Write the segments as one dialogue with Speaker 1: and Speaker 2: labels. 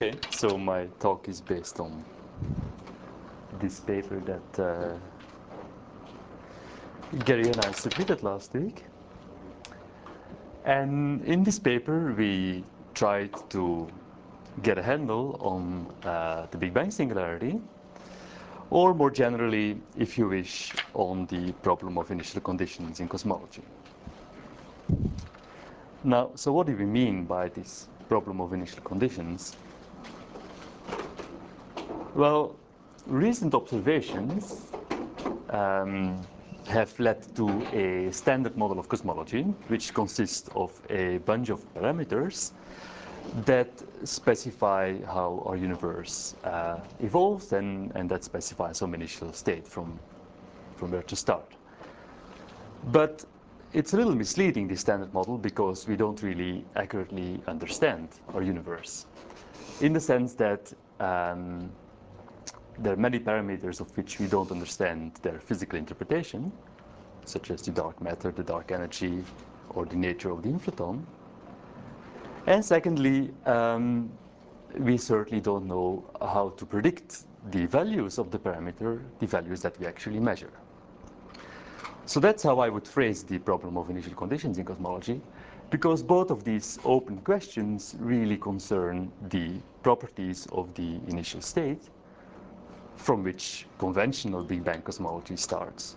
Speaker 1: Okay, so my talk is based on this paper that Gary and I submitted last week. And in this paper, we tried to get a handle on the Big Bang singularity, or more generally, if you wish, on the problem of initial conditions in cosmology. Now, so what do we mean by this problem of initial conditions? Well, recent observations have led to a standard model of cosmology, which consists of a bunch of parameters that specify how our universe evolves and that specify some initial state from where to start. But it's a little misleading, this standard model, because we don't really accurately understand our universe, in the sense that there are many parameters of which we don't understand their physical interpretation, such as the dark matter, the dark energy, or the nature of the inflaton. And secondly, we certainly don't know how to predict the values of the parameter, the values that we actually measure. So that's how I would phrase the problem of initial conditions in cosmology, because both of these open questions really concern the properties of the initial state, from which conventional Big Bang cosmology starts.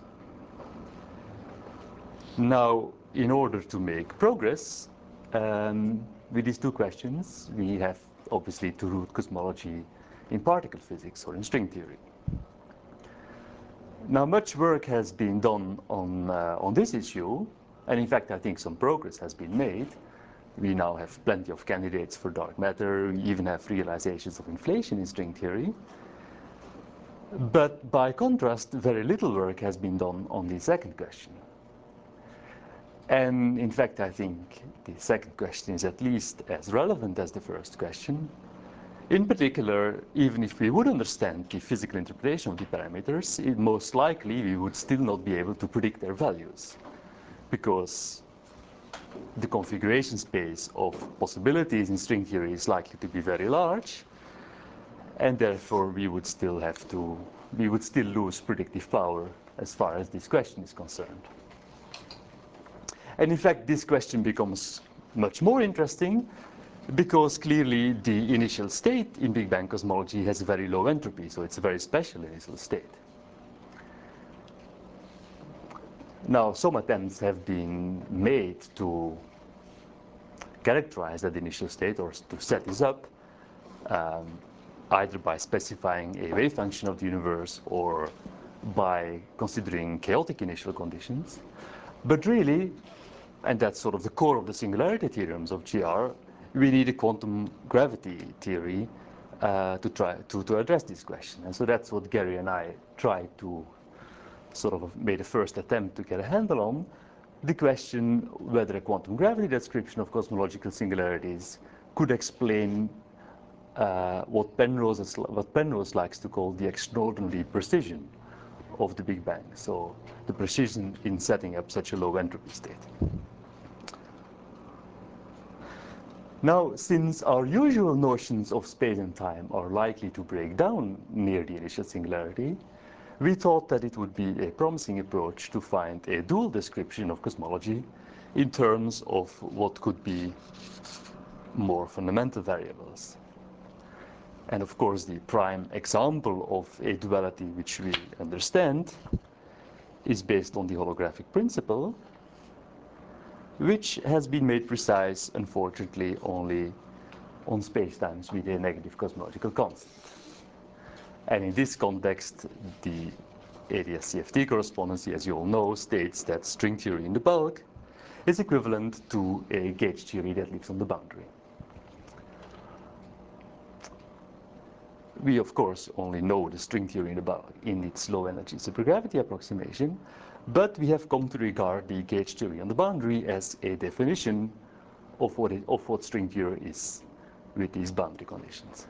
Speaker 1: Now, in order to make progress with these two questions, we have obviously to root cosmology in particle physics or in string theory. Now, much work has been done on this issue, and in fact, I think some progress has been made. We now have plenty of candidates for dark matter. We even have realizations of inflation in string theory. But by contrast, very little work has been done on the second question. And in fact, I think the second question is at least as relevant as the first question. In particular, even if we would understand the physical interpretation of the parameters, most likely we would still not be able to predict their values, because the configuration space of possibilities in string theory is likely to be very large, and therefore we would still lose predictive power as far as this question is concerned. And in fact, this question becomes much more interesting because clearly the initial state in Big Bang cosmology has very low entropy, so it's a very special initial state. Now, some attempts have been made to characterize that initial state or to set this up, either by specifying a wave function of the universe or by considering chaotic initial conditions. But really, and that's sort of the core of the singularity theorems of GR, we need a quantum gravity theory to try to address this question. And so that's what Gary and I tried to sort of made a first attempt to get a handle on, the question whether a quantum gravity description of cosmological singularities could explain what Penrose likes to call the extraordinary precision of the Big Bang. So the precision in setting up such a low entropy state. Now, since our usual notions of space and time are likely to break down near the initial singularity, we thought that it would be a promising approach to find a dual description of cosmology in terms of what could be more fundamental variables. And of course, the prime example of a duality which we understand is based on the holographic principle, which has been made precise, unfortunately, only on spacetimes with a negative cosmological constant. And in this context, the ADS-CFT correspondency, as you all know, states that string theory in the bulk is equivalent to a gauge theory that lives on the boundary. We, of course, only know the string theory in the bulk in its low energy supergravity approximation, but we have come to regard the gauge theory on the boundary as a definition of what string theory is with these boundary conditions.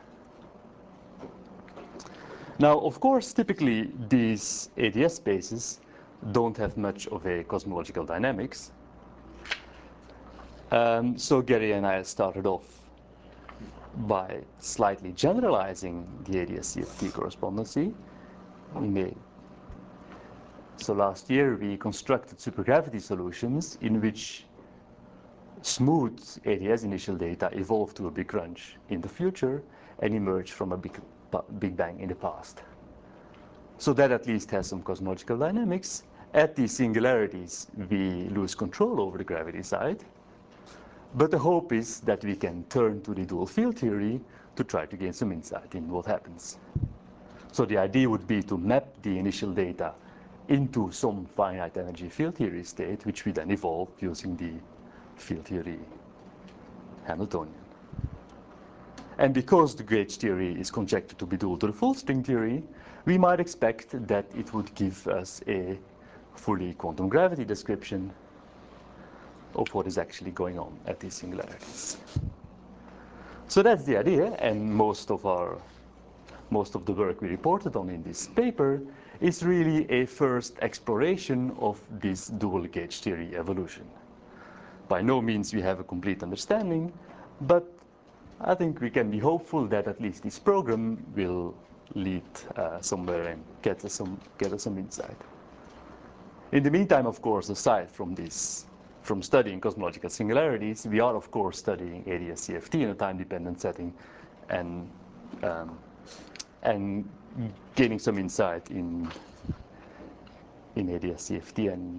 Speaker 1: Now, of course, typically these ADS spaces don't have much of a cosmological dynamics. So Gary and I started off by slightly generalizing the ADS-CFT correspondency, we may. So last year we constructed supergravity solutions in which smooth ADS initial data evolved to a big crunch in the future and emerged from a big bang in the past. So that at least has some cosmological dynamics. At these singularities, we lose control over the gravity side. But the hope is that we can turn to the dual field theory to try to gain some insight in what happens. So the idea would be to map the initial data into some finite energy field theory state, which we then evolve using the field theory Hamiltonian. And because the gauge theory is conjectured to be dual to the full string theory, we might expect that it would give us a fully quantum gravity description of what is actually going on at these singularities. So that's the idea, and most of the work we reported on in this paper is really a first exploration of this dual gauge theory evolution. By no means we have a complete understanding, but I think we can be hopeful that at least this program will lead somewhere and get us some insight. In the meantime, of course, aside from studying cosmological singularities, we are of course studying ADS-CFT in a time-dependent setting and gaining some insight in ADS-CFT. And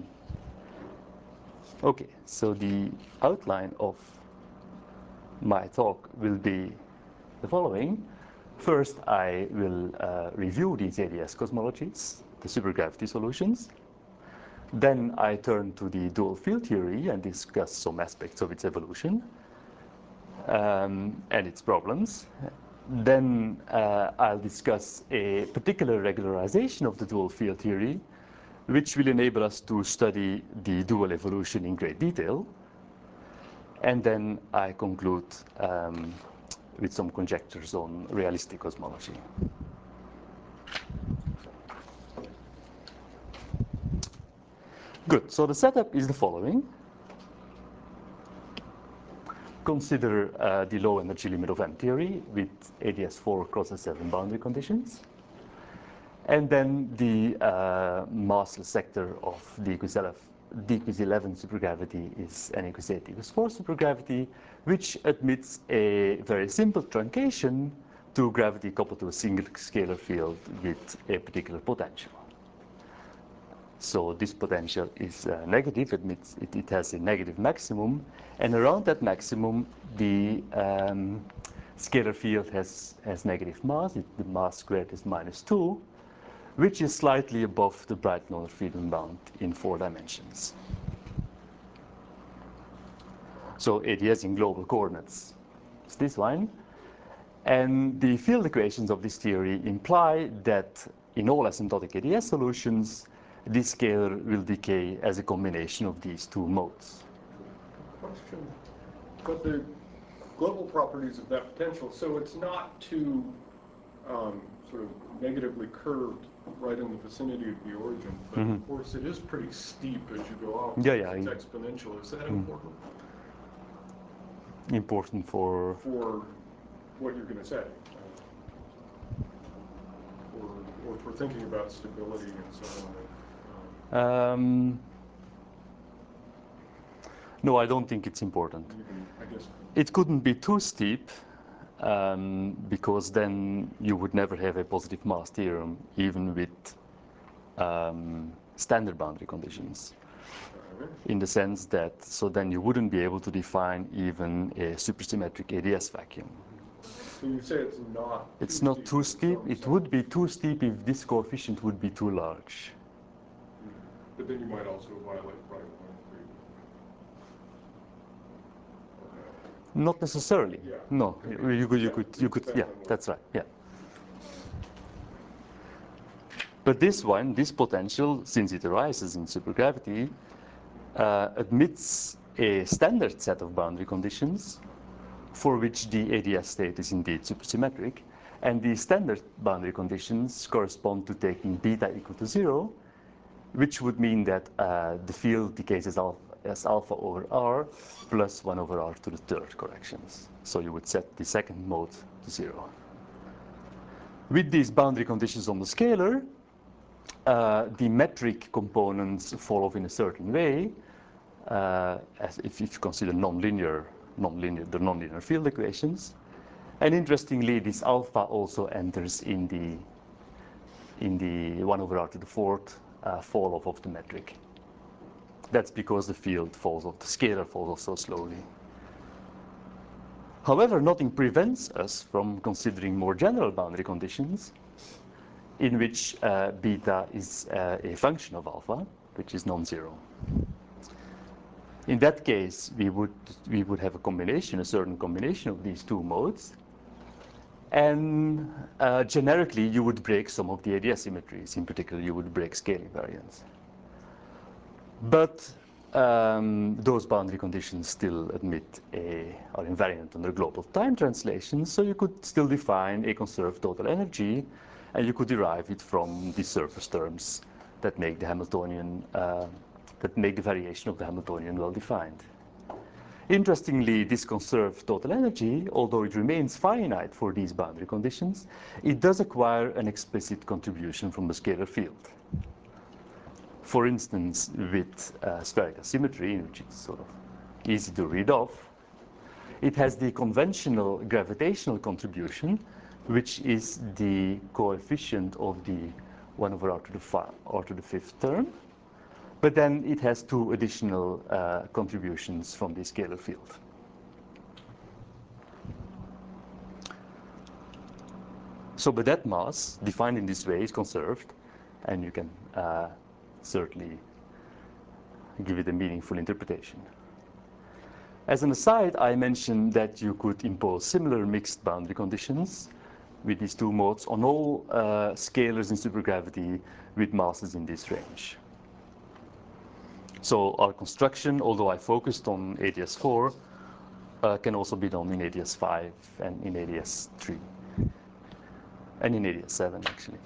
Speaker 1: okay, so the outline of my talk will be the following. First, I will review these ADS cosmologies, the supergravity solutions. Then I turn to the dual field theory and discuss some aspects of its evolution and its problems. Then I'll discuss a particular regularization of the dual field theory, which will enable us to study the dual evolution in great detail. And then I conclude with some conjectures on realistic cosmology. Good, so the setup is the following. Consider the low energy limit of M theory with ADS4 crosses 7 boundary conditions. And then the massless sector of d equals 11 supergravity is n equals 8 equals 4 supergravity, which admits a very simple truncation to gravity coupled to a single scalar field with a particular potential. So this potential is negative, it has a negative maximum, and around that maximum the scalar field has negative mass. The mass squared is -2, which is slightly above the Bragg-Noether-Friedman bound in 4 dimensions. So ADS in global coordinates is this line. And the field equations of this theory imply that in all asymptotic ADS solutions, this scalar will decay as a combination of these two modes.
Speaker 2: Question, but the global properties of that potential, so it's not too sort of negatively curved right in the vicinity of the origin, but of course it is pretty steep as you go out.
Speaker 1: Yeah.
Speaker 2: It's exponential. Is that important?
Speaker 1: Important for
Speaker 2: what you're going to say, or for thinking about stability and so on.
Speaker 1: No, I don't think it's important.
Speaker 2: I guess
Speaker 1: it couldn't be too steep because then you would never have a positive mass theorem, even with standard boundary conditions. In the sense that, so then you wouldn't be able to define even a supersymmetric ADS vacuum.
Speaker 2: So you say it's not
Speaker 1: It's not too steep. It would be too steep if this coefficient would be too large.
Speaker 2: But then you might also violate Bragg.
Speaker 1: Not necessarily.
Speaker 2: Yeah.
Speaker 1: No, you could. Yeah, that's right. Yeah. But this potential, since it arises in supergravity, admits a standard set of boundary conditions for which the ADS state is indeed supersymmetric. And the standard boundary conditions correspond to taking beta equal to 0, which would mean that the field decays as alpha over r plus 1 over r to the third corrections. So you would set the second mode to 0. With these boundary conditions on the scalar, the metric components fall off in a certain way, as if you consider the nonlinear field equations. And interestingly, this alpha also enters in the 1 over r to the fourth fall off of the metric. That's because the field falls off, the scalar falls off so slowly. However, nothing prevents us from considering more general boundary conditions in which beta is a function of alpha, which is non-zero. In that case, we would have a certain combination of these two modes. And generically, you would break some of the ADS symmetries. In particular, you would break scaling variance. But those boundary conditions still are invariant under global time translations, so you could still define a conserved total energy, and you could derive it from the surface terms that make the Hamiltonian, that make the variation of the Hamiltonian well defined. Interestingly, this conserved total energy, although it remains finite for these boundary conditions, it does acquire an explicit contribution from the scalar field. For instance, with spherical symmetry, which is sort of easy to read off, it has the conventional gravitational contribution, which is the coefficient of the 1 over r to the fifth term. But then it has two additional contributions from the scalar field. So, but that mass, defined in this way, is conserved, and you can certainly give it a meaningful interpretation. As an aside, I mentioned that you could impose similar mixed boundary conditions with these two modes on all scalars in supergravity with masses in this range. So our construction, although I focused on ADS4, can also be done in ADS5 and in ADS3, and in ADS7 actually.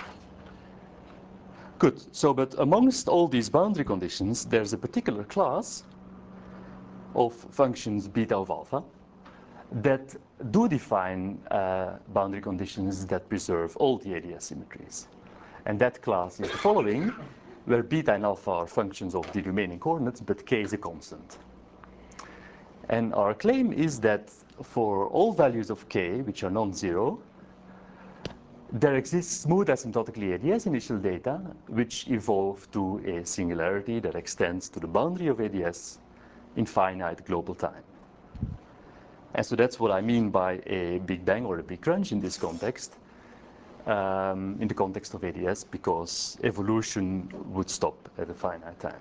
Speaker 1: Good, so but amongst all these boundary conditions, there's a particular class of functions beta of alpha that do define boundary conditions that preserve all the ADS symmetries. And that class is the following, where beta and alpha are functions of the remaining coordinates, but k is a constant. And our claim is that for all values of k, which are non-zero, there exists smooth asymptotically ADS initial data, which evolve to a singularity that extends to the boundary of ADS in finite global time. And so that's what I mean by a Big Bang or a Big Crunch in this context, in the context of ADS, because evolution would stop at a finite time.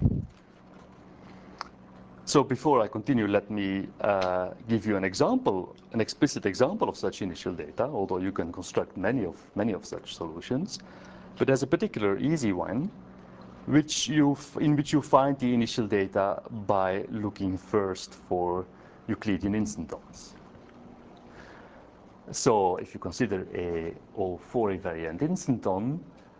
Speaker 1: So before I continue, let me give you an example, an explicit example of such initial data, although you can construct many of such solutions. But there's a particular easy one, in which you find the initial data by looking first for Euclidean instantons. So if you consider a O4 invariant instanton,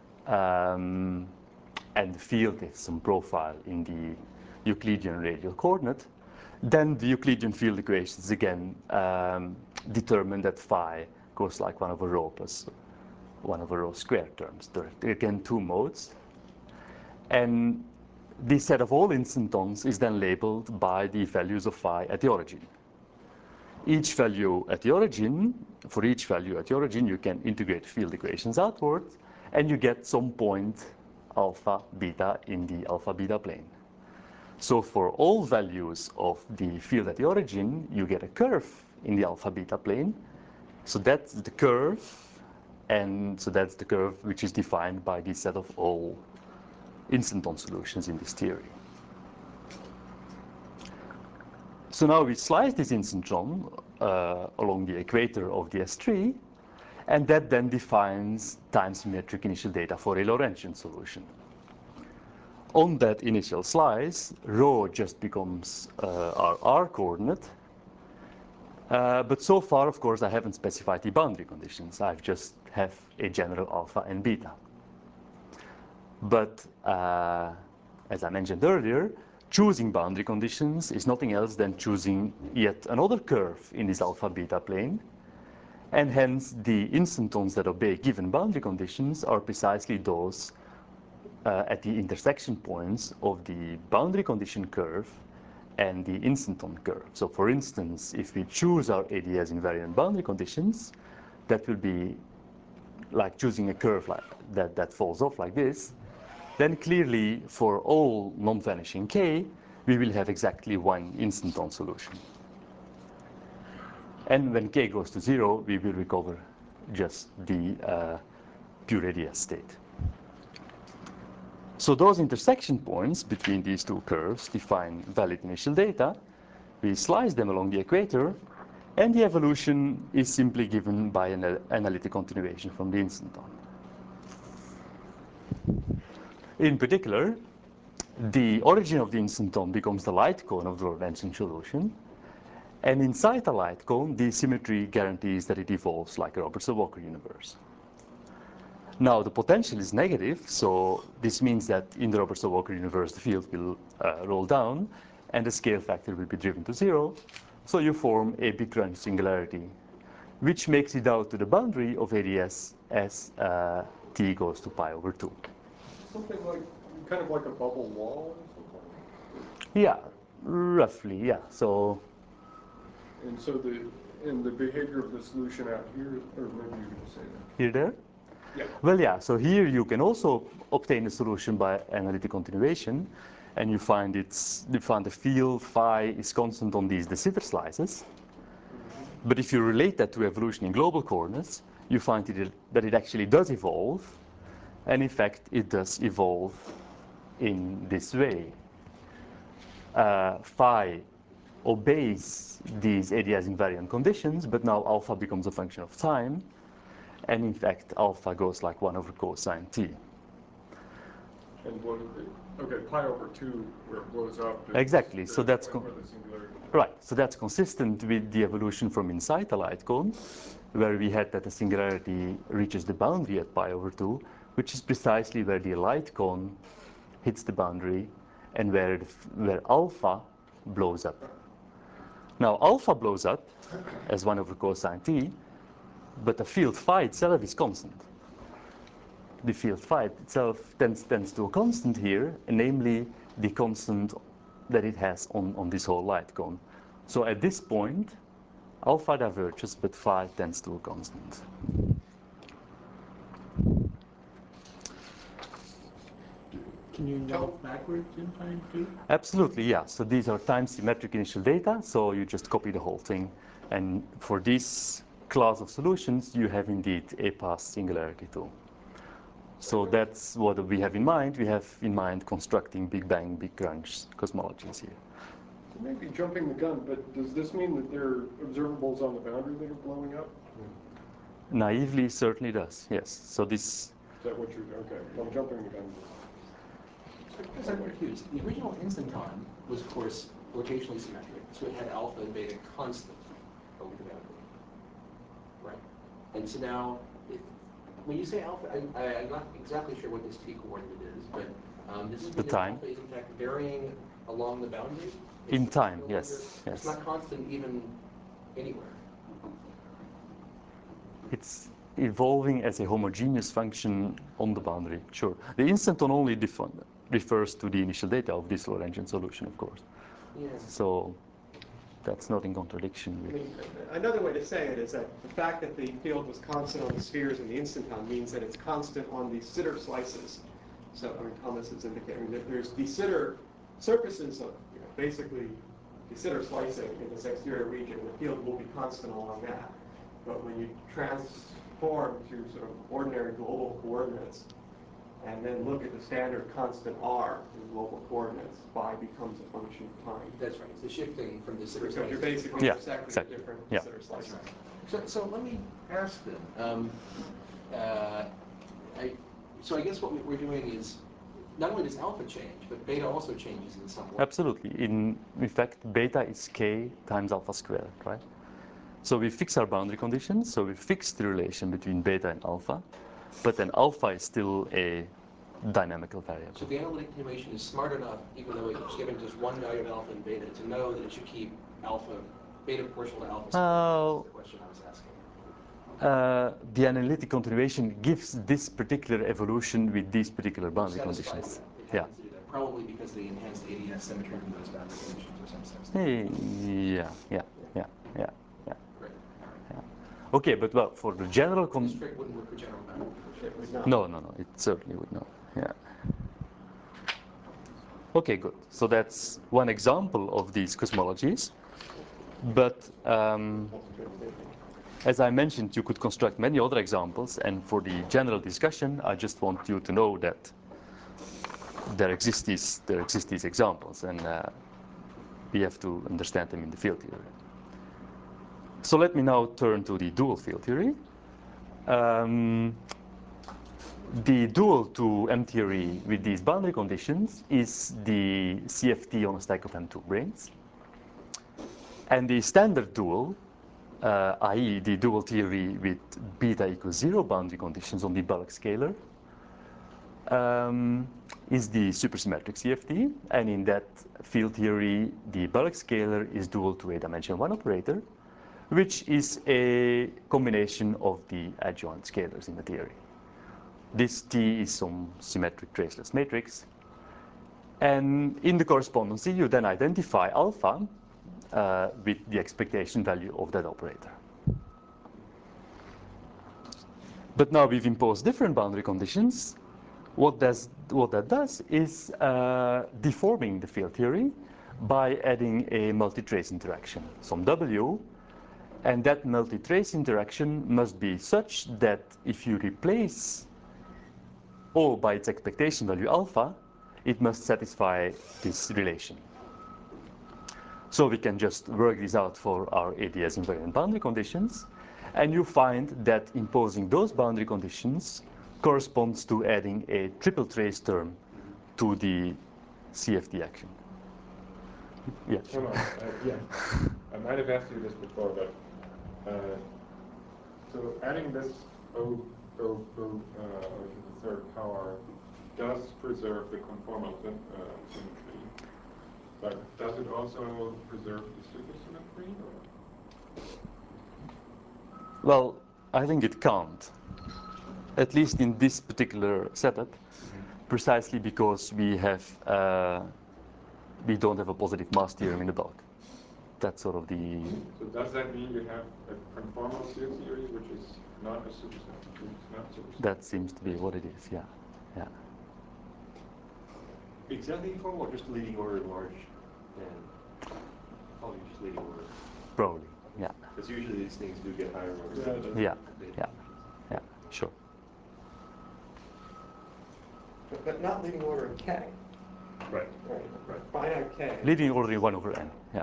Speaker 1: and the field has some profile in the Euclidean radial coordinate, then the Euclidean field equations again determine that phi goes like 1 over rho plus 1 over rho squared terms. There are again two modes. And this set of all instantons is then labeled by the values of phi at the origin. Each value at the origin, for each value at the origin, you can integrate field equations outward, and you get some point alpha beta in the alpha beta plane. So for all values of the field at the origin, you get a curve in the alpha beta plane. So that's the curve, and so that's the curve which is defined by the set of all instanton solutions in this theory. So now we slice this instantron along the equator of the S3, and that then defines time-symmetric initial data for a Lorentzian solution. On that initial slice, rho just becomes our R coordinate. But so far, of course, I haven't specified the boundary conditions. I just have a general alpha and beta. But as I mentioned earlier, choosing boundary conditions is nothing else than choosing yet another curve in this alpha beta plane. And hence, the instantons that obey given boundary conditions are precisely those at the intersection points of the boundary condition curve and the instanton curve. So for instance, if we choose our ADS invariant boundary conditions, that will be like choosing a curve like that falls off like this, then clearly for all non-vanishing k, we will have exactly one instanton solution. And when k goes to 0, we will recover just the pure ADS state. So those intersection points between these two curves define valid initial data. We slice them along the equator, and the evolution is simply given by an analytic continuation from the instanton. In particular, the origin of the instanton becomes the light cone of the Lorentzian solution. And inside the light cone, the symmetry guarantees that it evolves like a Robertson-Walker universe. Now, the potential is negative, so this means that in the Robertson-Walker universe, the field will roll down, and the scale factor will be driven to 0. So you form a big crunch singularity, which makes it out to the boundary of ADS as t goes to pi over 2.
Speaker 2: Something like, kind of like a bubble wall or something?
Speaker 1: Yeah, roughly, yeah. So.
Speaker 2: And so the behavior of the solution out here, or maybe you could say that.
Speaker 1: Here, there?
Speaker 2: Yeah.
Speaker 1: Well, yeah, so here you can also obtain a solution by analytic continuation, and you find the field phi is constant on these de Sitter slices. But if you relate that to evolution in global coordinates, you find that it actually does evolve, and in fact, it does evolve in this way. Phi obeys these ADS invariant conditions, but now alpha becomes a function of time. And in fact, alpha goes like 1 over cosine t.
Speaker 2: And what, okay, pi over 2, where it blows up.
Speaker 1: Exactly, so that's
Speaker 2: where the singularity.
Speaker 1: right. So that's consistent with the evolution from inside the light cone, where we had that the singularity reaches the boundary at pi over 2, which is precisely where the light cone hits the boundary and where alpha blows up. Now, alpha blows up as 1 over cosine t, but the field phi itself is constant. The field phi itself tends to a constant here, namely the constant that it has on this whole light cone. So at this point, alpha diverges, but phi tends to a constant.
Speaker 3: Can you delve backwards in time too?
Speaker 1: Absolutely, yeah. So these are time-symmetric initial data, so you just copy the whole thing. And for this class of solutions, you have indeed a past singularity too. So that's what we have in mind. We have in mind constructing Big Bang, Big Crunch cosmologies here.
Speaker 2: Maybe jumping the gun, but does this mean that there are observables on the boundary that are blowing up?
Speaker 1: Naively, certainly does, yes. So this.
Speaker 2: Is that what you're, okay, I'm jumping the gun.
Speaker 3: Because I'm confused. The original instanton was, of course, rotationally symmetric, so it had alpha and beta constant over the boundary, right? And so now, when you say alpha, I'm not exactly sure what this t coordinate is, but does this mean that alpha is in fact varying along the boundary?
Speaker 1: In time, yes.
Speaker 3: It's not constant even anywhere.
Speaker 1: It's evolving as a homogeneous function on the boundary, sure. The instanton only refers to the initial data of this Lorentzian solution, of course.
Speaker 3: Yeah.
Speaker 1: So that's not in contradiction with.
Speaker 4: Another way to say it is that the fact that the field was constant on the spheres in the instanton means that it's constant on the Sitter slices. So, I mean, Thomas is indicating that there's de Sitter surfaces of, basically de Sitter slicing in this exterior region. The field will be constant along that. But when you transform to sort of ordinary global coordinates, and then look at the standard constant r in global coordinates, phi becomes a function of time.
Speaker 3: That's right. It's the shifting from the Sitter
Speaker 4: Because
Speaker 3: slices.
Speaker 4: you're basically intersecting
Speaker 1: exactly.
Speaker 4: different
Speaker 1: Yeah.
Speaker 4: Sitter slices.
Speaker 3: Right. So let me ask then. So I guess what we're doing is, not only does alpha change, but beta also changes in some way.
Speaker 1: Absolutely. In fact, beta is k times alpha squared, right? So we fix our boundary conditions. So we fix the relation between beta and alpha. But then alpha is still a dynamical variable.
Speaker 3: So the analytic continuation is smart enough, even though it's given just one value of alpha and beta, to know that it should keep alpha, beta proportional to alpha squared. That's the question I was asking.
Speaker 1: The analytic continuation gives this particular evolution with these particular boundary
Speaker 3: Satisfies
Speaker 1: conditions.
Speaker 3: that. It happens to do that. Probably because they enhance the ADS symmetry from those boundary conditions or some substance.
Speaker 1: Yeah.
Speaker 3: Great.
Speaker 1: Yeah.
Speaker 3: All right.
Speaker 1: Okay, but well, for the general
Speaker 3: This trick wouldn't work for general boundary conditions.
Speaker 4: It would not.
Speaker 1: No, it certainly would not. Yeah. Okay, good. So that's one example of these cosmologies. But as I mentioned, you could construct many other examples. And for the general discussion, I just want you to know that there exist these examples, and we have to understand them in the field theory. So let me now turn to the dual field theory. The dual to M theory with these boundary conditions is the CFT on a stack of M2 branes. And the standard dual, i.e. the dual theory with beta equals 0 boundary conditions on the bulk scalar, is the supersymmetric CFT. And in that field theory, the bulk scalar is dual to a dimension 1 operator, which is a combination of the adjoint scalars in the theory. This T is some symmetric traceless matrix. And in the correspondency, you then identify alpha with the expectation value of that operator. But now we've imposed different boundary conditions. What that does is deforming the field theory by adding a multitrace interaction, some W. And that multitrace interaction must be such that if you replace O by its expectation value alpha, it must satisfy this relation. So we can just work this out for our ADS invariant boundary conditions. And you find that imposing those boundary conditions corresponds to adding a triple trace term to the CFT action. Yeah.
Speaker 2: Hold on. I might have asked you this before, but so adding this O to the third power does preserve the conformal symmetry, but does it also preserve the supersymmetry?
Speaker 1: Well, I think it can't, at least in this particular setup, precisely because we don't have a positive mass theorem in the bulk. That's sort of the.
Speaker 2: So does that mean you have a conformal field theory which is not a supersymmetry?
Speaker 1: That seems to be what it is. Yeah.
Speaker 5: Exactly conformal or just leading order large and probably just leading order?
Speaker 1: Probably, yeah.
Speaker 5: Because usually these things do get higher order.
Speaker 1: Yeah, sure.
Speaker 4: But not leading order in K.
Speaker 5: Right.
Speaker 4: Right. Finite K.
Speaker 1: Leading order in 1 over n. Yeah.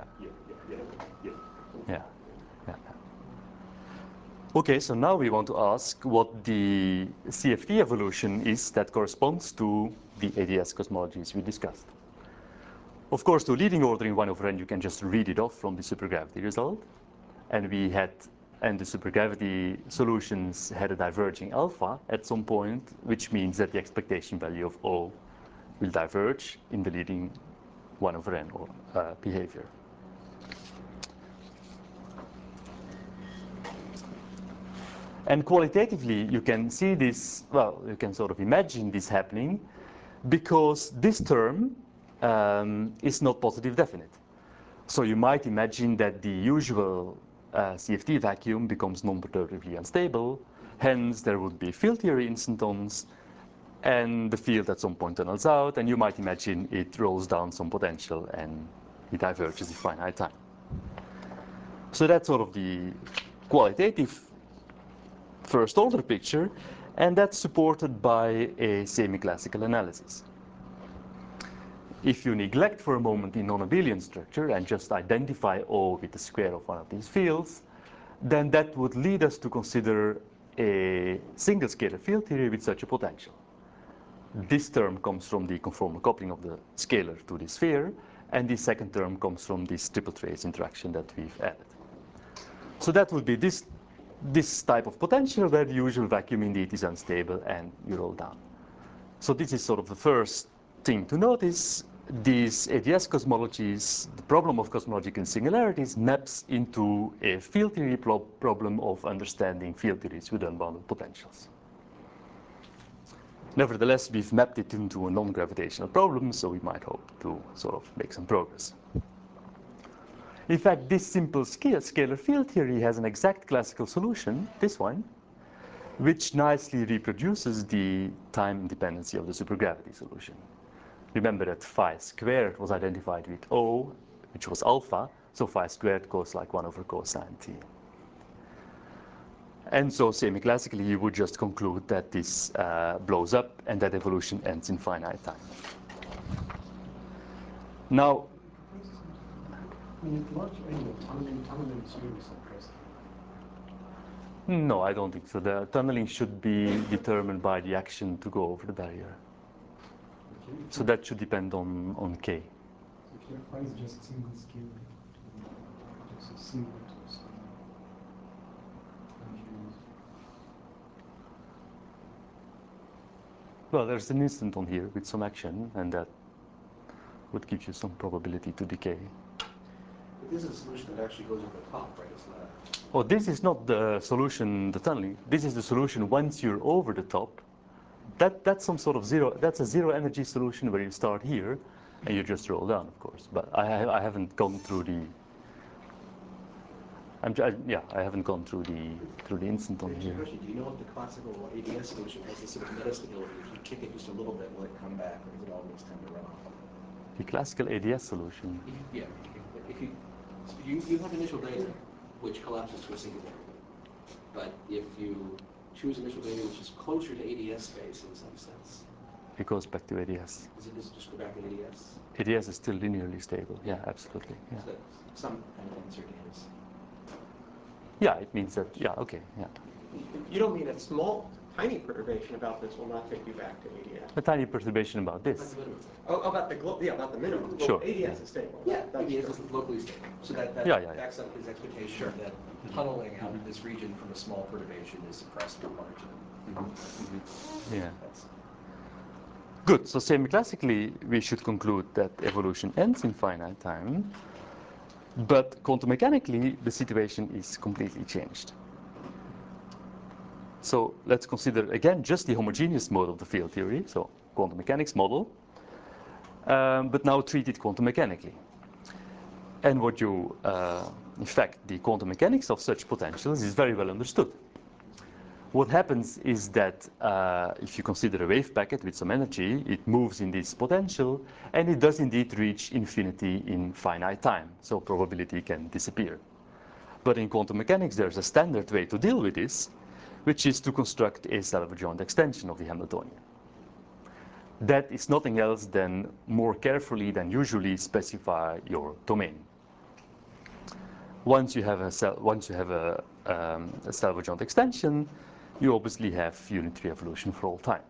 Speaker 1: Okay, so now we want to ask what the CFT evolution is that corresponds to the ADS cosmologies we discussed. Of course, to leading order in 1 over n, you can just read it off from the supergravity result. And the supergravity solutions had a diverging alpha at some point, which means that the expectation value of O will diverge in the leading 1 over n or behavior. And qualitatively, you can see this, well, you can sort of imagine this happening because this term is not positive definite. So you might imagine that the usual CFT vacuum becomes non-perturbatively unstable. Hence, there would be field theory instantons, and the field at some point tunnels out, and you might imagine it rolls down some potential and it diverges in finite time. So that's sort of the qualitative first order picture, and that's supported by a semi-classical analysis. If you neglect for a moment the non-abelian structure and just identify O with the square of one of these fields, then that would lead us to consider a single scalar field theory with such a potential. This term comes from the conformal coupling of the scalar to the sphere, and the second term comes from this triple trace interaction that we've added. So that would be this type of potential where the usual vacuum indeed is unstable and you roll down. So this is sort of the first thing to notice. These ADS cosmologies, the problem of cosmological singularities maps into a field theory problem of understanding field theories with unbounded potentials. Nevertheless, we've mapped it into a non-gravitational problem, so we might hope to sort of make some progress. In fact, this simple scalar field theory has an exact classical solution, this one, which nicely reproduces the time dependency of the supergravity solution. Remember that phi squared was identified with O, which was alpha, so phi squared goes like 1 over cosine t. And so semi-classically, you would just conclude that this blows up and that evolution ends in finite time. Now,
Speaker 6: tunneling series suppressed.
Speaker 1: no, I don't think so. The tunneling should be determined by the action to go over the barrier. So that should depend on K.
Speaker 6: If your phi is just single scale, just a single to some confused.
Speaker 1: Well, there's an instant on here with some action, and that would give you some probability to decay.
Speaker 3: But this is a solution that actually goes over the top, right? It's not.
Speaker 1: Oh, this is not the solution, the tunneling. This is the solution once you're over the top. That's some sort of that's a zero energy solution where you start here and you just roll down, of course. But I haven't gone through the. I haven't gone through the instant on here.
Speaker 3: Question, do you know if the classical ADS solution has this sort of meta stability? If you kick it just a little bit, will it come back, or does it always tend to run off?
Speaker 1: The classical ADS solution.
Speaker 3: If you have initial data which collapses to a singularity, but if you choose initial data which is closer to ADS space in some sense,
Speaker 1: It goes back to ADS.
Speaker 3: does it just go back to ADS?
Speaker 1: ADS is still linearly stable. Yeah, absolutely. Yeah.
Speaker 3: So some kind of answer to his.
Speaker 1: Yeah, it means that. Yeah. Okay. Yeah.
Speaker 4: You don't mean a small, tiny perturbation about this will not take you back to ADS?
Speaker 1: A tiny perturbation about
Speaker 3: That's
Speaker 1: this.
Speaker 3: the minimum.
Speaker 4: Oh, about the about the minimum. Well,
Speaker 1: Sure.
Speaker 4: ADS is stable.
Speaker 3: Yeah,
Speaker 4: That's
Speaker 3: ADS
Speaker 4: true.
Speaker 3: is locally stable. So that
Speaker 1: Yeah.
Speaker 3: backs up his expectation that tunneling out of this region from a small perturbation is suppressed to a large one.
Speaker 1: Yeah.
Speaker 3: That's
Speaker 1: Good. So semi-classically, we should conclude that evolution ends in finite time. But quantum mechanically, the situation is completely changed. So let's consider again just the homogeneous mode of the field theory, so quantum mechanics model, but now treat it quantum mechanically. And what you, in fact, the quantum mechanics of such potentials is very well understood. What happens is that if you consider a wave packet with some energy, it moves in this potential, and it does indeed reach infinity in finite time, so probability can disappear. But in quantum mechanics, there's a standard way to deal with this, which is to construct a Salvage-joint extension of the Hamiltonian. That is nothing else than more carefully than usually specify your domain. Once you have a Salvage-joint extension, you obviously have unitary evolution for all time.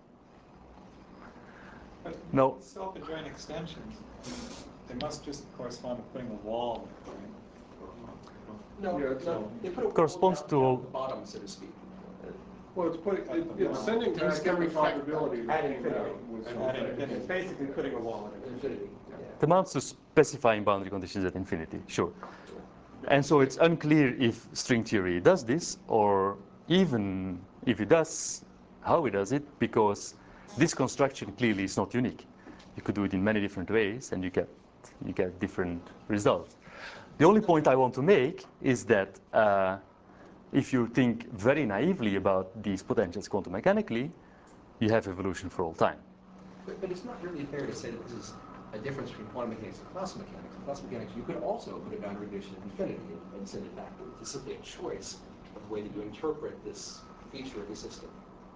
Speaker 7: But
Speaker 1: No.
Speaker 7: self-adjoint extensions, they must just correspond to putting a wall, right?
Speaker 3: no,
Speaker 2: Yeah, it's
Speaker 3: they put a
Speaker 1: corresponds
Speaker 3: down
Speaker 1: to-
Speaker 3: at the bottom, so to speak.
Speaker 2: Well, it's sending back every probability
Speaker 4: At
Speaker 2: that came
Speaker 4: infinity.
Speaker 2: out with
Speaker 7: At
Speaker 2: some
Speaker 7: infinity.
Speaker 4: It's basically putting a wall in it.
Speaker 3: Infinity.
Speaker 1: It amounts to specifying boundary conditions at infinity, sure. And so it's unclear if string theory does this, or even if it does, how it does it, because this construction clearly is not unique. You could do it in many different ways, and you get different results. The only point I want to make is that if you think very naively about these potentials quantum mechanically, you have evolution for all time.
Speaker 3: But it's not really fair to say that this is a difference between quantum mechanics and classical mechanics. In classical mechanics, you could also put a boundary condition at infinity and send it backwards. It's simply a choice of the way that you interpret this feature of the system.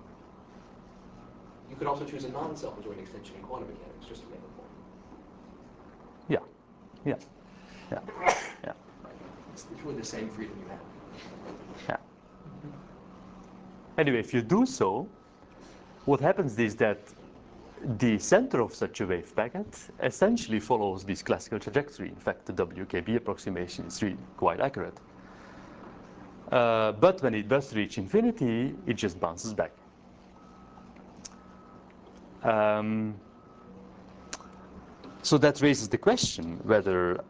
Speaker 3: You could also choose a non-self-adjoint extension in quantum mechanics, just to make a point.
Speaker 1: Yeah, yeah, yeah, yeah,
Speaker 3: It's really the same freedom you have.
Speaker 1: yeah. Anyway, if you do so, what happens is that the center of such a wave packet essentially follows this classical trajectory. In fact, the WKB approximation is really quite accurate. But when it does reach infinity, it just bounces back. So that raises the question whether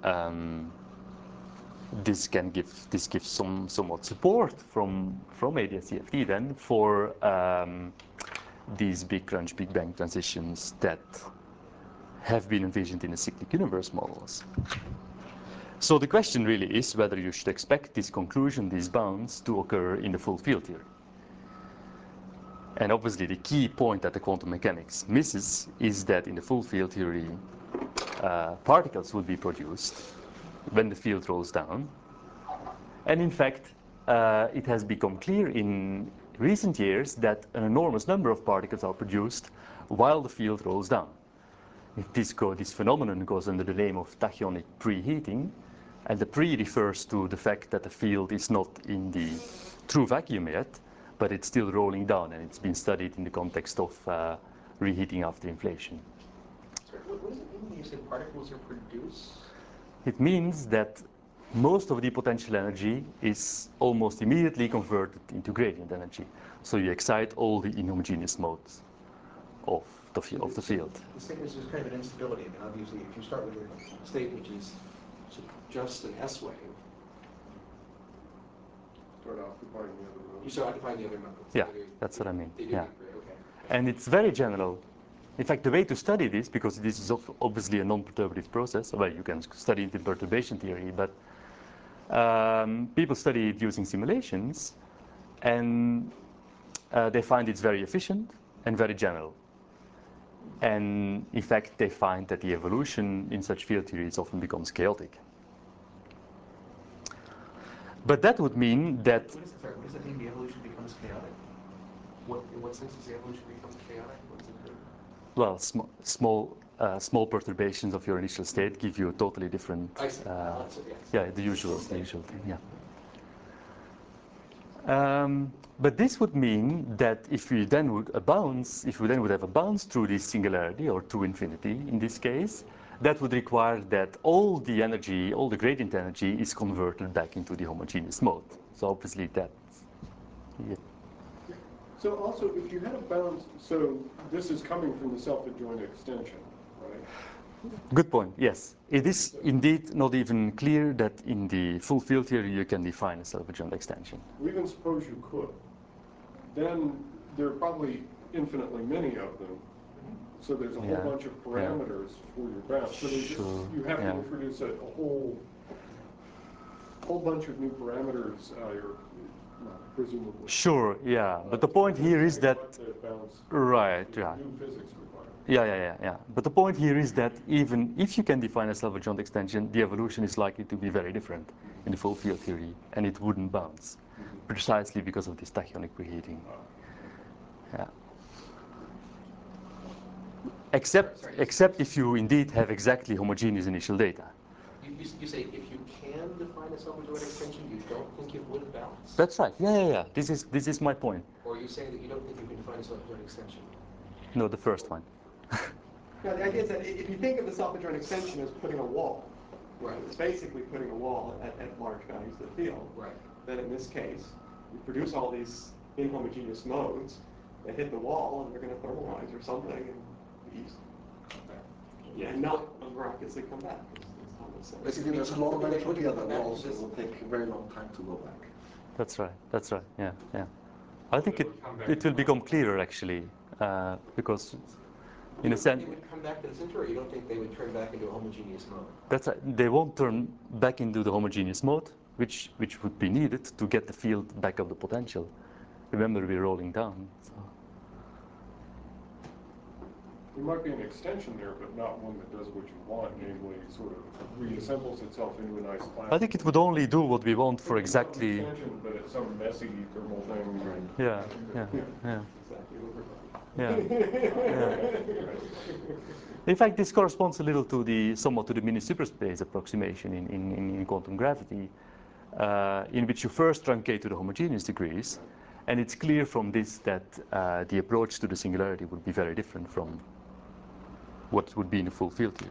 Speaker 1: this gives somewhat support from ADS-CFT then for these big crunch, Big Bang transitions that have been envisioned in the cyclic universe models. So the question really is whether you should expect this conclusion, these bounds, to occur in the full field theory. And obviously the key point that the quantum mechanics misses is that in the full field theory, particles would be produced when the field rolls down. And in fact, it has become clear in recent years that an enormous number of particles are produced while the field rolls down. This phenomenon goes under the name of tachyonic preheating, and the pre refers to the fact that the field is not in the true vacuum yet, but it's still rolling down, and it's been studied in the context of reheating after inflation.
Speaker 3: Sorry, what does it mean when you say particles are produced?
Speaker 1: It means that most of the potential energy is almost immediately converted into gradient energy. So you excite all the inhomogeneous modes of the field.
Speaker 3: This thing is just kind of an instability. I mean, obviously, if you start with a state which is just an S wave,
Speaker 2: Start occupying the other room.
Speaker 3: you start occupying the other modes.
Speaker 1: Yeah, that's what I mean.
Speaker 3: They do
Speaker 1: Yeah.
Speaker 3: get great, okay.
Speaker 1: And it's very general. In fact, the way to study this, because this is obviously a non-perturbative process, well, you can study it in perturbation theory, but people study it using simulations, and they find it's very efficient and very general. And in fact, they find that the evolution in such field theories often becomes chaotic. But that would mean that...
Speaker 3: What does that mean, the evolution becomes chaotic? In what sense does the evolution become chaotic? What does it do?
Speaker 1: Well, small perturbations of your initial state give you a totally different...
Speaker 3: I see. Yes.
Speaker 1: Yeah, the usual thing, yeah. But this would mean that if we then would have a bounce through this singularity, or through infinity in this case, that would require that all the energy, all the gradient energy, is converted back into the homogeneous mode. So obviously that... Yeah.
Speaker 2: So also, if you had a bounce, so this is coming from the self-adjoint extension, right?
Speaker 1: Good point, yes. It is indeed not even clear that in the full field theory you can define a self-adjoint extension.
Speaker 2: Well, even suppose you could. Then there are probably infinitely many of them. So there's a whole
Speaker 1: Yeah,
Speaker 2: bunch of parameters for your bounce. So there's
Speaker 1: Sure,
Speaker 2: you have
Speaker 1: yeah.
Speaker 2: to introduce a whole bunch of new parameters, presumably.
Speaker 1: Sure, yeah. But the point here is that... Right, yeah.
Speaker 2: New physics required.
Speaker 1: Yeah. But the point here is that even if you can define a self-adjoint extension, the evolution is likely to be very different in the full field theory, and it wouldn't bounce, precisely because of this tachyonic preheating. Yeah. Except if you indeed have exactly homogeneous initial data.
Speaker 3: You say if you can define a self-adjoint extension, you don't think it would bounce?
Speaker 1: That's right. Yeah. This is my point.
Speaker 3: Or are you saying that you don't think you can define a self-adjoint extension?
Speaker 1: No, the first one.
Speaker 4: Now, the idea is that if you think of the self-adjoint extension as putting a wall,
Speaker 3: Right.
Speaker 4: it's basically putting a wall at large values of the field.
Speaker 3: Right.
Speaker 4: Then in this case, you produce all these inhomogeneous modes that hit the wall, and they're going to thermalize or something, and leave.
Speaker 3: Yeah.
Speaker 4: And not miraculously come back. as Thomas said.
Speaker 8: Basically, there's a long way to the other wall, so it will take a very long time to go back.
Speaker 1: That's right. Yeah. I think it will become clearer actually, because in a sense...
Speaker 3: They would come back to the center, or you don't think they would turn back into a homogeneous mode?
Speaker 1: That's right. They won't turn back into the homogeneous mode, which would be needed to get the field back of the potential. Remember, we're rolling down. So.
Speaker 2: There might be an extension there, but not one that does what you want, namely sort of reassembles itself into a nice class.
Speaker 1: I think it would only do what we want for exactly...
Speaker 2: Extension, but it's some messy thermal thing. Right.
Speaker 1: Yeah. In fact, this corresponds a little to somewhat to the mini-superspace approximation in quantum gravity, in which you first truncate to the homogeneous degrees, and it's clear from this that the approach to the singularity would be very different from what would be in a full field theory.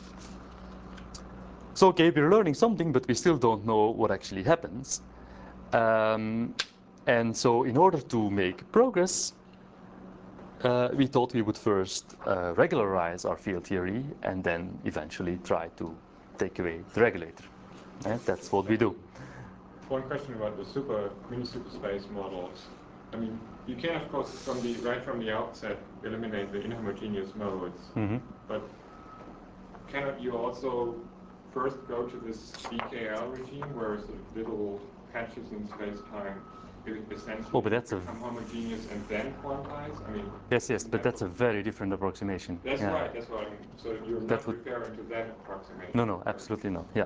Speaker 1: So, okay, we're learning something, but we still don't know what actually happens. And so, in order to make progress, we thought we would first regularize our field theory and then eventually try to take away the regulator. And that's what we do.
Speaker 2: One question about the mini superspace models. I mean, you can, of course, right from the outset, eliminate the inhomogeneous modes.
Speaker 1: Mm-hmm.
Speaker 2: But cannot you also first go to this DKL regime where sort of little patches in space-time essentially become homogeneous and then quantize? I mean,
Speaker 1: yes, but that's a very different approximation.
Speaker 2: That's right. That's what I mean. So you're not referring to that approximation.
Speaker 1: No, absolutely not. Yeah.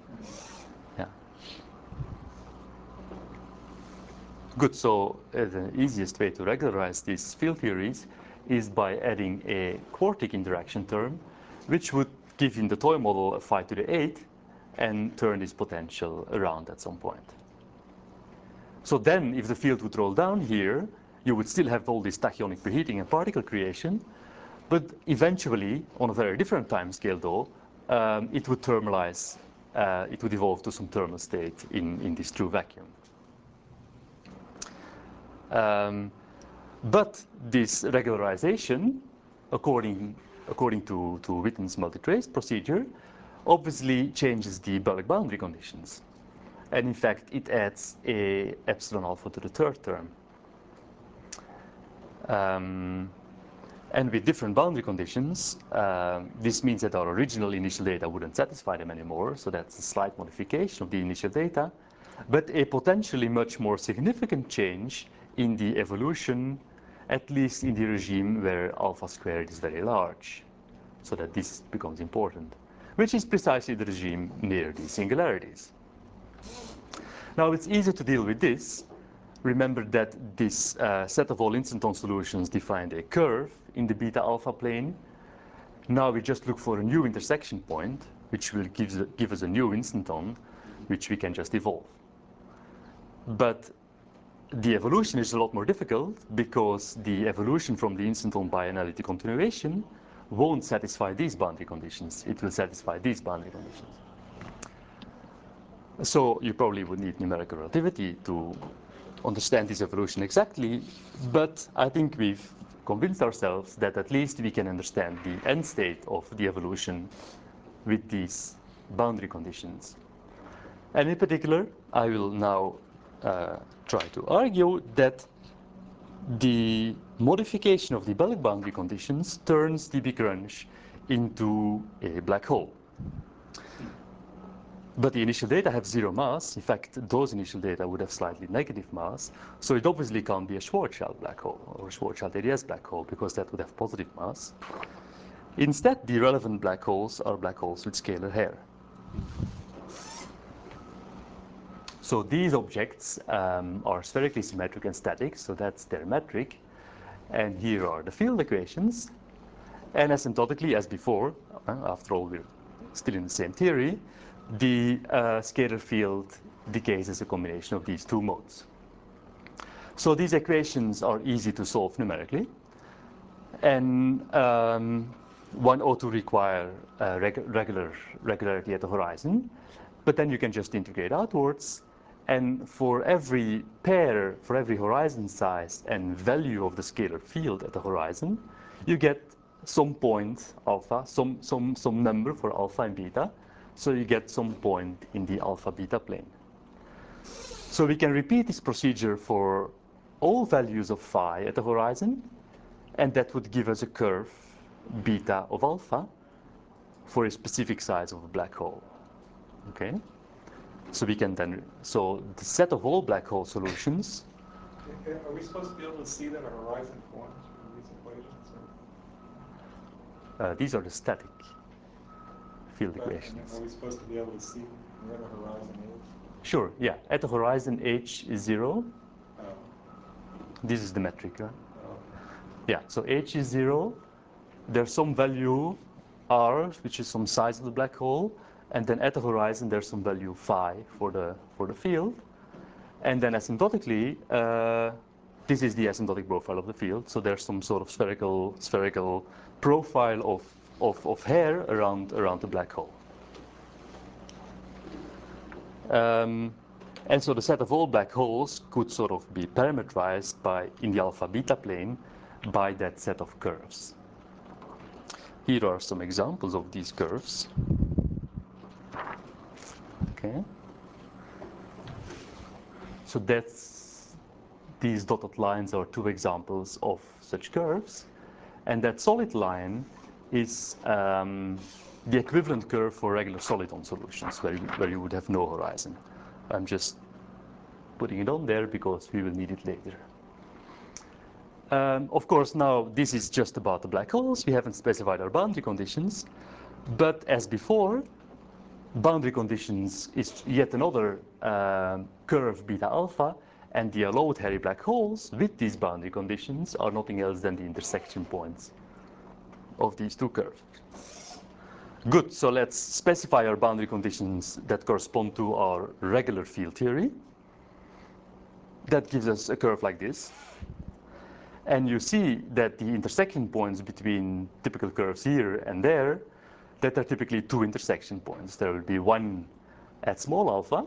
Speaker 1: Good. So the easiest way to regularize these field theories is by adding a quartic interaction term, which would give in the toy model a 5 to the 8 and turn this potential around at some point. So then, if the field would roll down here, you would still have all this tachyonic preheating and particle creation, but eventually, on a very different time scale though, it would thermalize, it would evolve to some thermal state in this true vacuum. But this regularization, according to Witten's multitrace procedure, obviously changes the bulk boundary conditions. And in fact, it adds a epsilon alpha to the third term. And with different boundary conditions, this means that our original initial data wouldn't satisfy them anymore. So that's a slight modification of the initial data, but a potentially much more significant change in the evolution, at least in the regime where alpha squared is very large, so that this becomes important, which is precisely the regime near the singularities. Now, it's easy to deal with this. Remember that this set of all instanton solutions defined a curve in the beta alpha plane. Now we just look for a new intersection point, which will give us a new instanton, which we can just evolve. But the evolution is a lot more difficult because the evolution from the instanton by analytic continuation won't satisfy these boundary conditions. It will satisfy these boundary conditions. So you probably would need numerical relativity to understand this evolution exactly, but I think we've convinced ourselves that at least we can understand the end state of the evolution with these boundary conditions. And in particular, I will now try to argue that the modification of the bulk boundary conditions turns the Big Crunch into a black hole. But the initial data have zero mass. In fact, those initial data would have slightly negative mass. So it obviously can't be a Schwarzschild black hole or a Schwarzschild ADS black hole because that would have positive mass. Instead, the relevant black holes are black holes with scalar hair. So these objects are spherically symmetric and static, so that's their metric. And here are the field equations. And asymptotically, as before, after all, we're still in the same theory, the scalar field decays as a combination of these two modes. So these equations are easy to solve numerically. And one ought to require regularity at the horizon. But then you can just integrate outwards. And for every pair, for every horizon size and value of the scalar field at the horizon, you get some point alpha, some number for alpha and beta. So you get some point in the alpha beta plane. So we can repeat this procedure for all values of phi at the horizon, and that would give us a curve beta of alpha for a specific size of a black hole. Okay? So we can then, so the set of all black hole solutions.
Speaker 7: Are we supposed to be able to see that a horizon forms from these equations?
Speaker 1: These are the static field equations.
Speaker 7: Are we supposed to be able to see where the horizon is?
Speaker 1: Sure, yeah. At the horizon, h is 0.
Speaker 7: Oh.
Speaker 1: This is the metric, right?
Speaker 7: Oh.
Speaker 1: Yeah, so h is 0. There's some value r, which is some size of the black hole. And then at the horizon, there's some value phi for the field. And then asymptotically, this is the asymptotic profile of the field. So there's some sort of spherical profile of hair around the black hole. And so the set of all black holes could sort of be parametrized in the alpha beta plane by that set of curves. Here are some examples of these curves. Okay. So these dotted lines are two examples of such curves. And that solid line is the equivalent curve for regular solidon solutions, where you would have no horizon. I'm just putting it on there because we will need it later. Of course, now this is just about the black holes. We haven't specified our boundary conditions. But as before, boundary conditions is yet another curve beta alpha. And the allowed hairy black holes with these boundary conditions are nothing else than the intersection points of these two curves. Good, so let's specify our boundary conditions that correspond to our regular field theory. That gives us a curve like this. And you see that the intersection points between typical curves here and there, that are typically two intersection points. There will be one at small alpha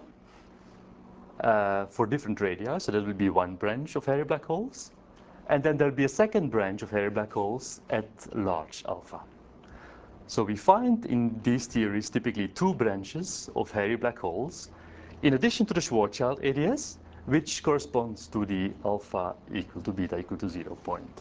Speaker 1: for different radii, so there will be one branch of hairy black holes. And then there'll be a second branch of hairy black holes at large alpha. So we find in these theories typically two branches of hairy black holes, in addition to the Schwarzschild ADS, which corresponds to the alpha equal to beta equal to 0 point.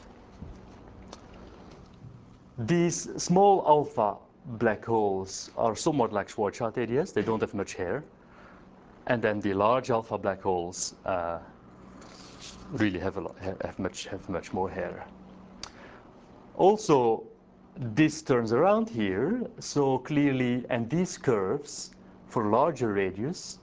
Speaker 1: These small alpha black holes are somewhat like Schwarzschild ADS. They don't have much hair. And then the large alpha black holes really have much more hair. Also, this turns around here, so clearly, and these curves for larger radius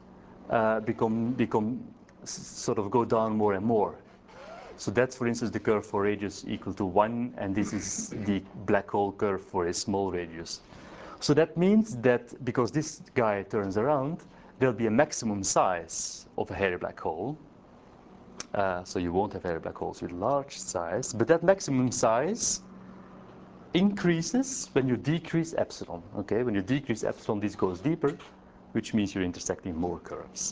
Speaker 1: sort of go down more and more. So that's, for instance, the curve for radius equal to 1, and this is the black hole curve for a small radius. So that means that because this guy turns around, there'll be a maximum size of a hairy black hole. So you won't have hairy black holes with large size, but that maximum size increases when you decrease epsilon. Okay, when you decrease epsilon, this goes deeper, which means you're intersecting more curves.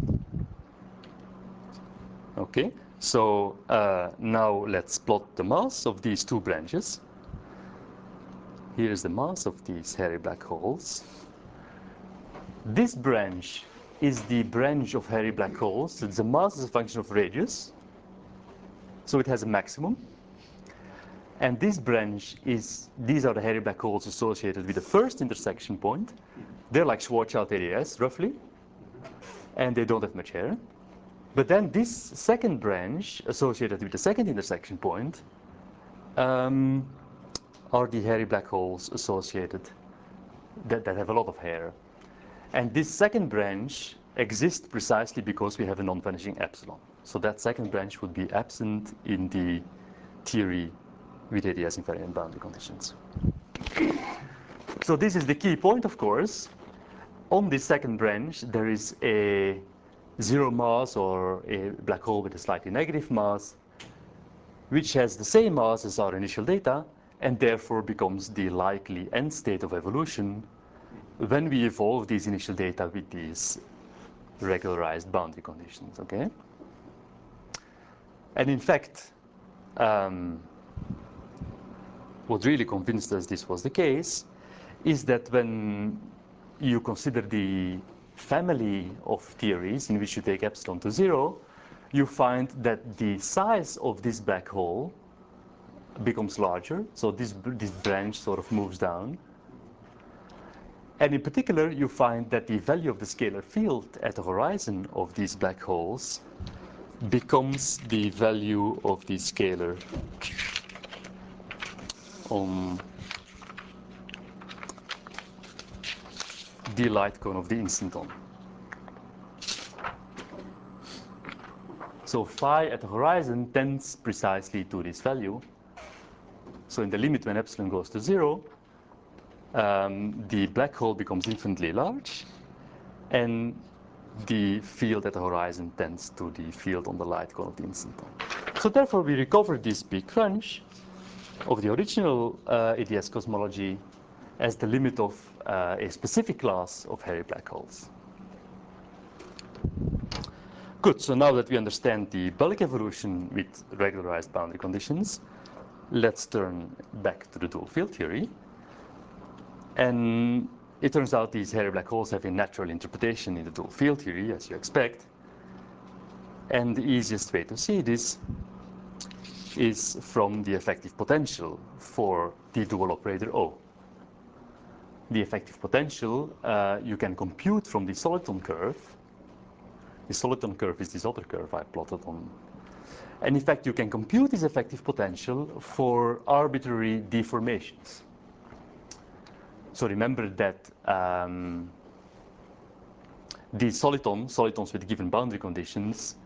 Speaker 1: Okay, so now let's plot the mass of these two branches. Here is the mass of these hairy black holes. This branch is the branch of hairy black holes. The mass is a function of radius, so it has a maximum. And this branch these are the hairy black holes associated with the first intersection point. They're like Schwarzschild ADS, roughly, and they don't have much hair. But then this second branch associated with the second intersection point are the hairy black holes associated that have a lot of hair. And this second branch exists precisely because we have a non-vanishing epsilon. So that second branch would be absent in the theory with ADS invariant boundary conditions. So this is the key point, of course. On this second branch, there is a zero mass or a black hole with a slightly negative mass, which has the same mass as our initial data, and therefore becomes the likely end state of evolution when we evolve these initial data with these regularized boundary conditions, okay? And in fact, what really convinced us this was the case is that when you consider the family of theories in which you take epsilon to 0, you find that the size of this black hole becomes larger. So this branch sort of moves down. And in particular, you find that the value of the scalar field at the horizon of these black holes becomes the value of the scalar on the light cone of the instanton. So phi at the horizon tends precisely to this value. So in the limit when epsilon goes to 0, the black hole becomes infinitely large, and the field at the horizon tends to the field on the light cone of the instanton. So therefore, we recover this big crunch of the original ADS cosmology as the limit of a specific class of hairy black holes. Good, so now that we understand the bulk evolution with regularized boundary conditions, let's turn back to the dual field theory. And it turns out these hairy black holes have a natural interpretation in the dual field theory, as you expect. And the easiest way to see this is from the effective potential for the dual operator O. The effective potential you can compute from the soliton curve. The soliton curve is this other curve I plotted on. And in fact, you can compute this effective potential for arbitrary deformations. So remember that the solitons with given boundary conditions,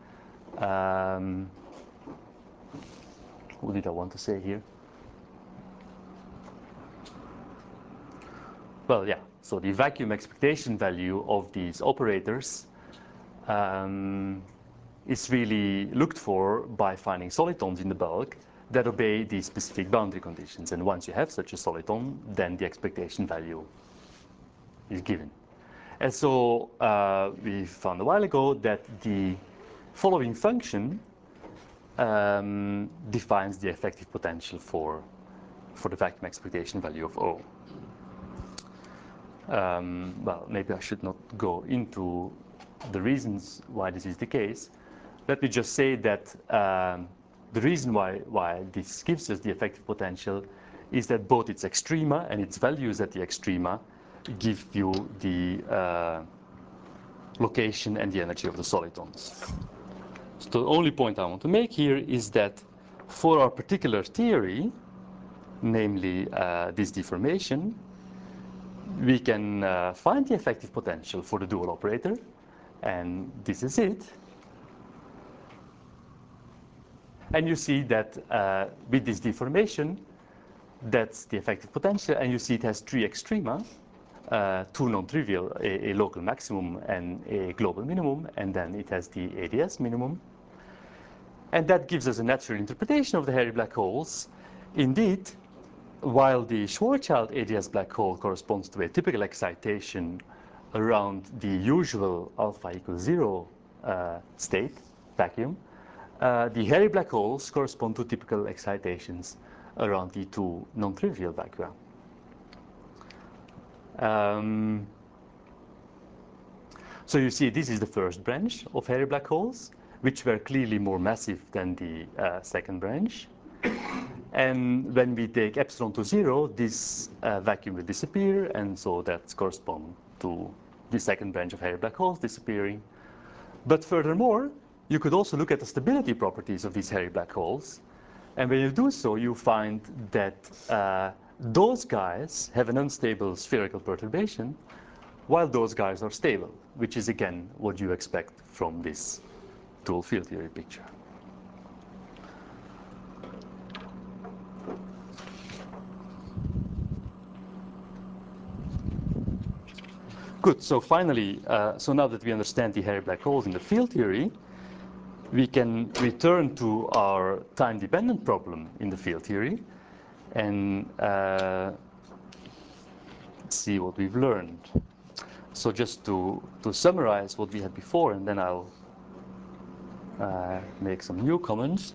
Speaker 1: what did I want to say here? Well, yeah, so the vacuum expectation value of these operators is really looked for by finding solitons in the bulk that obey these specific boundary conditions. And once you have such a soliton, then the expectation value is given. And so we found a while ago that the following function defines the effective potential for the vacuum expectation value of O. Well, maybe I should not go into the reasons why this is the case. Let me just say that the reason why this gives us the effective potential is that both its extrema and its values at the extrema give you the location and the energy of the solitons. So the only point I want to make here is that for our particular theory, namely this deformation, we can find the effective potential for the dual operator, and this is it. And you see that with this deformation, that's the effective potential, and you see it has three extrema, two non-trivial, a local maximum and a global minimum, and then it has the ADS minimum. And that gives us a natural interpretation of the hairy black holes. Indeed, while the Schwarzschild ADS black hole corresponds to a typical excitation around the usual alpha equals 0 state, vacuum, the hairy black holes correspond to typical excitations around the two non-trivial vacua. So you see this is the first branch of hairy black holes, which were clearly more massive than the second branch. And when we take epsilon to 0, this vacuum will disappear, and so that corresponds to the second branch of hairy black holes disappearing. But furthermore, you could also look at the stability properties of these hairy black holes. And when you do so, you find that those guys have an unstable spherical perturbation, while those guys are stable, which is again what you expect from this dual field theory picture. Good, so finally, so now that we understand the hairy black holes in the field theory, we can return to our time-dependent problem in the field theory and see what we've learned. So just to summarize what we had before, and then I'll make some new comments.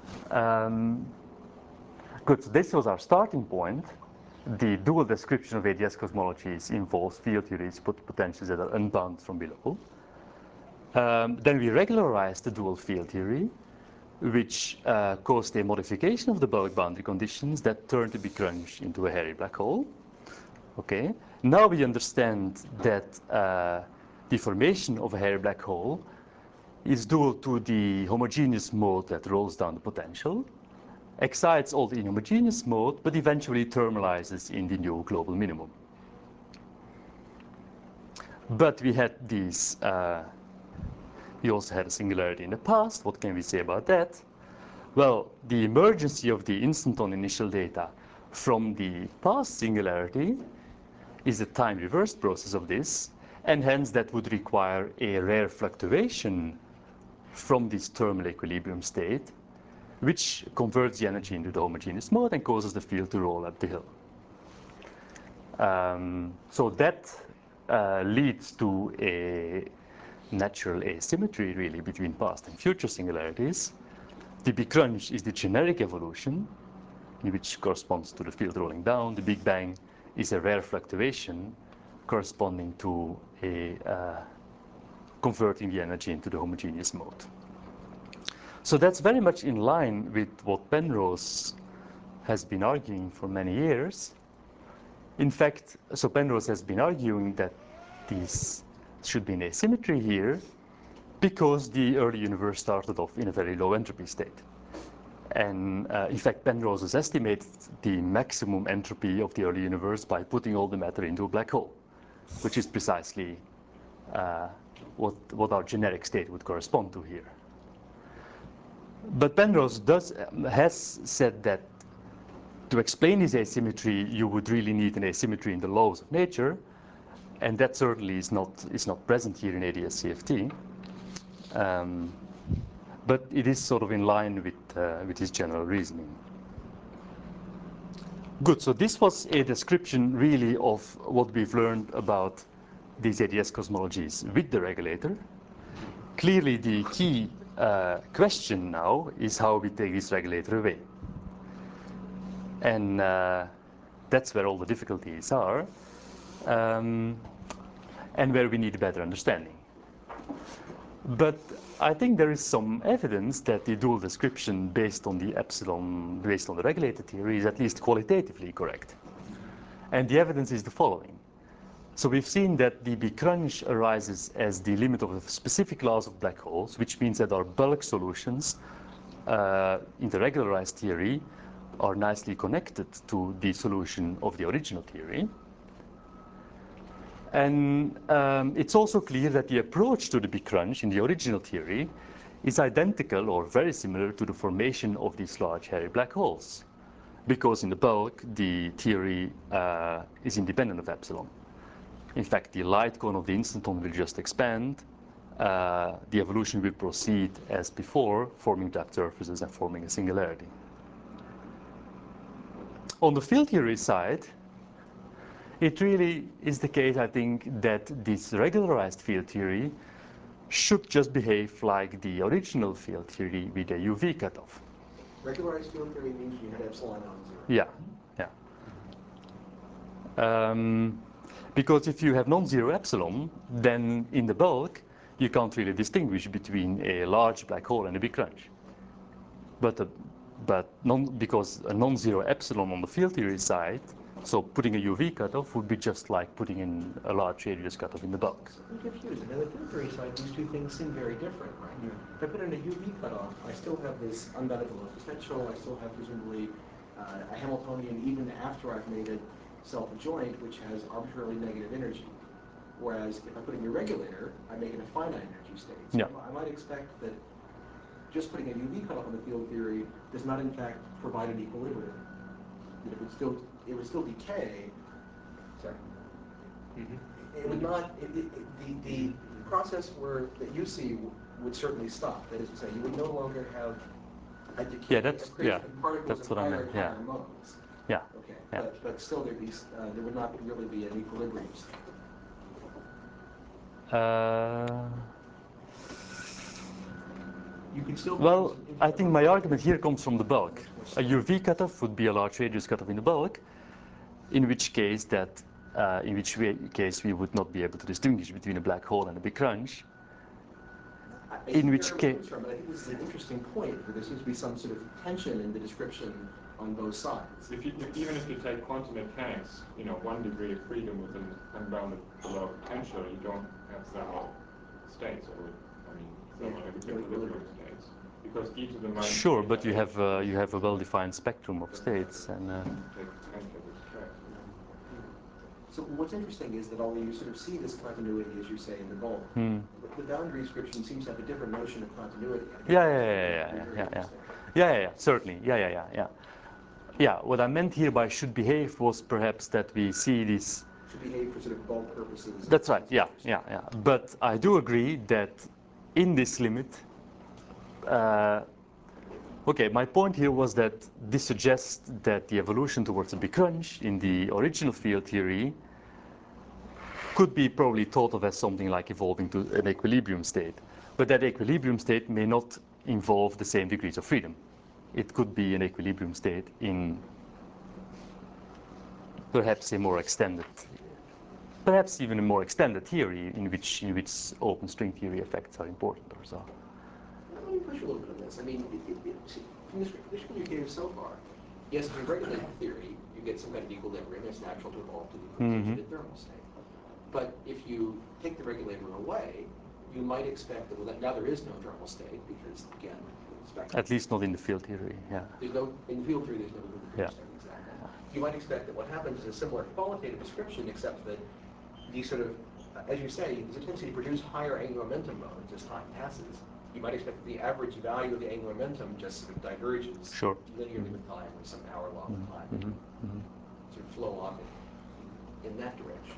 Speaker 1: Good, so this was our starting point. The dual description of ADS cosmologies involves field theories with potentials that are unbound from below. Then we regularized the dual field theory, which caused a modification of the bulk boundary conditions that turned the Big Crunch into a hairy black hole. Okay, now we understand that the formation of a hairy black hole is due to the homogeneous mode that rolls down the potential, excites all the inhomogeneous mode, but eventually thermalizes in the new global minimum. But we had these, we also had a singularity in the past. What can we say about that? Well, the emergency of the instanton initial data from the past singularity is a time-reversed process of this, and hence that would require a rare fluctuation from this thermal equilibrium state, which converts the energy into the homogeneous mode and causes the field to roll up the hill. So that leads to a natural asymmetry, really, between past and future singularities. The Big Crunch is the generic evolution, in which corresponds to the field rolling down. The Big Bang is a rare fluctuation corresponding to a converting the energy into the homogeneous mode. So that's very much in line with what Penrose has been arguing for many years. In fact, so Penrose has been arguing that these should be an asymmetry here because the early universe started off in a very low entropy state. And in fact, Penrose has estimated the maximum entropy of the early universe by putting all the matter into a black hole, which is precisely what our generic state would correspond to here. But Penrose has said that to explain this asymmetry, you would really need an asymmetry in the laws of nature, and that certainly is not present here in ADS-CFT. But it is sort of in line with his general reasoning. Good, so this was a description really of what we've learned about these ADS cosmologies with the regulator. Clearly the key question now is how we take this regulator away. And that's where all the difficulties are, and where we need a better understanding. But I think there is some evidence that the dual description based on the epsilon, based on the regulator theory, is at least qualitatively correct. And the evidence is the following. So we've seen that the B crunch arises as the limit of a specific class of black holes, which means that our bulk solutions in the regularized theory are nicely connected to the solution of the original theory. And it's also clear that the approach to the Big Crunch in the original theory is identical or very similar to the formation of these large hairy black holes, because in the bulk, the theory is independent of epsilon. In fact, the light cone of the instanton will just expand. The evolution will proceed as before, forming trapped surfaces and forming a singularity. On the field theory side, it really is the case, I think, that this regularized field theory should just behave like the original field theory with a UV cutoff.
Speaker 3: Regularized field theory means you had epsilon non-zero.
Speaker 1: Yeah. Because if you have non-zero epsilon, then in the bulk, you can't really distinguish between a large black hole and a Big Crunch. Because a non-zero epsilon on the field theory side, so putting a UV cutoff would be just like putting in a large radius cutoff in the bulk.
Speaker 3: I'm confused. On the field theory side, these two things seem very different, right? Yeah. If I put in a UV cutoff, I still have this unbounded low potential. I still have presumably a Hamiltonian even after I've made it self-adjoint, which has arbitrarily negative energy. Whereas if I put in a regulator, I make it a finite energy state. So yeah. I might expect that just putting a UV cutoff on the field theory does not in fact provide an equilibrium. That it would still decay. Sorry. Mm-hmm. It would not. The process that you see would certainly stop. That is to say, you would no longer have a decay.
Speaker 1: That's what I meant. Yeah.
Speaker 3: Modes.
Speaker 1: Yeah.
Speaker 3: Okay.
Speaker 1: Yeah.
Speaker 3: But still, there would not really be an equilibrium state. You could still.
Speaker 1: Well, I think my argument here comes from the bulk. A UV cutoff would be a large radius cutoff in the bulk, in which case we would not be able to distinguish between a black hole and a Big Crunch. In which case,
Speaker 3: but I think this is an interesting point, where there seems to be some sort of tension in the description on both sides.
Speaker 2: Even if you take quantum mechanics, 1 degree of freedom with an unbounded low potential, you don't have thermal states, thermal equilibrium states, because each of them.
Speaker 1: Sure, but you have a well-defined spectrum of states, and.
Speaker 3: So what's interesting is that although you sort of see this continuity, as you say, in the bulk, the boundary description seems to have a different notion of continuity.
Speaker 1: Yeah, certainly. Yeah, what I meant here by should behave was perhaps that we see this.
Speaker 3: Should behave for sort of bulk purposes.
Speaker 1: That's right, yeah. But I do agree that in this limit, okay, my point here was that this suggests that the evolution towards a Big Crunch in the original field theory could be probably thought of as something like evolving to an equilibrium state. But that equilibrium state may not involve the same degrees of freedom. it could be an equilibrium state in perhaps a more extended, perhaps even a more extended theory in which open string theory effects are important or so.
Speaker 3: Let me push you a little bit on this. I mean, from the description you gave so far, yes, in regulated theory, you get some kind of equilibrium. It's natural to evolve to the contingent thermal state. But if you take the regulator away, you might expect that, well, now there is no thermal state because, again, spectrum.
Speaker 1: At least not in the field theory, yeah.
Speaker 3: There's no, in the field theory, there's no thermal
Speaker 1: Yeah.
Speaker 3: state, exactly. You might expect that what happens is a similar qualitative description, except that these sort of, as you say, there's a tendency to produce higher angular momentum modes as time passes. You might expect that the average value of the angular momentum just sort of diverges
Speaker 1: Sure.
Speaker 3: linearly with time or some hour-long time. Sort of flow off in that direction.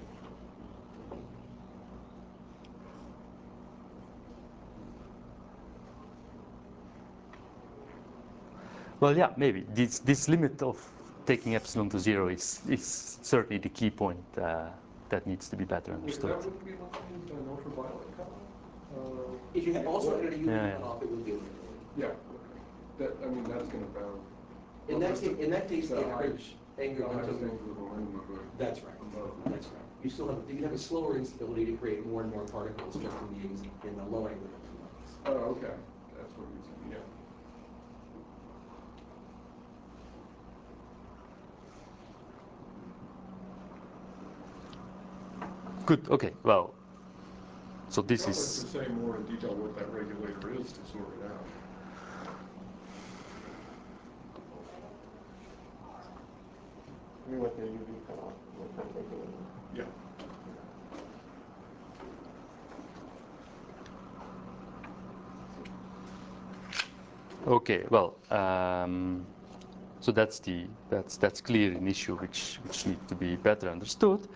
Speaker 1: Well, yeah, maybe. This limit of taking epsilon to 0 is certainly the key point that needs to be better understood.
Speaker 2: That wouldn't be looking at an ultraviolet color?
Speaker 3: If you had also had a UV
Speaker 1: Yeah.
Speaker 3: cutoff, it would be eliminated.
Speaker 2: Yeah, okay. That, I mean, that's going to bound.
Speaker 3: In that case, the average angular
Speaker 2: highest
Speaker 3: momentum.
Speaker 2: angular momentum of a-
Speaker 3: That's right. That's right. You still have a slower instability to create more and more particles just in the low angular momentum modes.
Speaker 2: Oh, okay. That's what you're saying, yeah.
Speaker 1: Good, okay, well, so this
Speaker 2: Tell us
Speaker 1: is,
Speaker 2: to say more in detail what that regulator is to sort it out.
Speaker 4: I mean, what the UV cutoff, what kind of regulator?
Speaker 2: Yeah.
Speaker 1: okay, well, so that's clear an issue which needs to be better understood.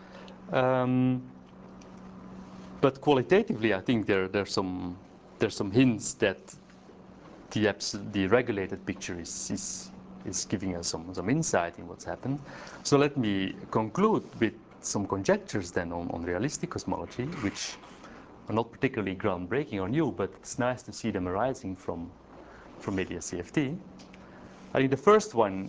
Speaker 1: But qualitatively, I think there's some hints that the regulated picture is giving us some insight in what's happened. So let me conclude with some conjectures then on realistic cosmology, which are not particularly groundbreaking or new, but it's nice to see them arising from maybe a CFT. I think the first one,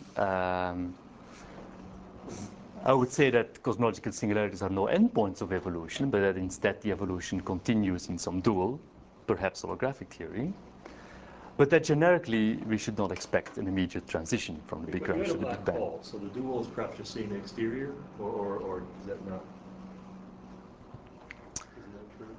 Speaker 1: I would say that cosmological singularities are no endpoints of evolution, but that instead the evolution continues in some dual, perhaps holographic theory. But that generically we should not expect an immediate transition from the Big
Speaker 5: But you
Speaker 1: Crunch
Speaker 5: had
Speaker 1: to
Speaker 5: a
Speaker 1: the Big
Speaker 5: black
Speaker 1: Bang.
Speaker 5: hole, so the dual is perhaps just seeing the exterior, or is that not? Isn't that true?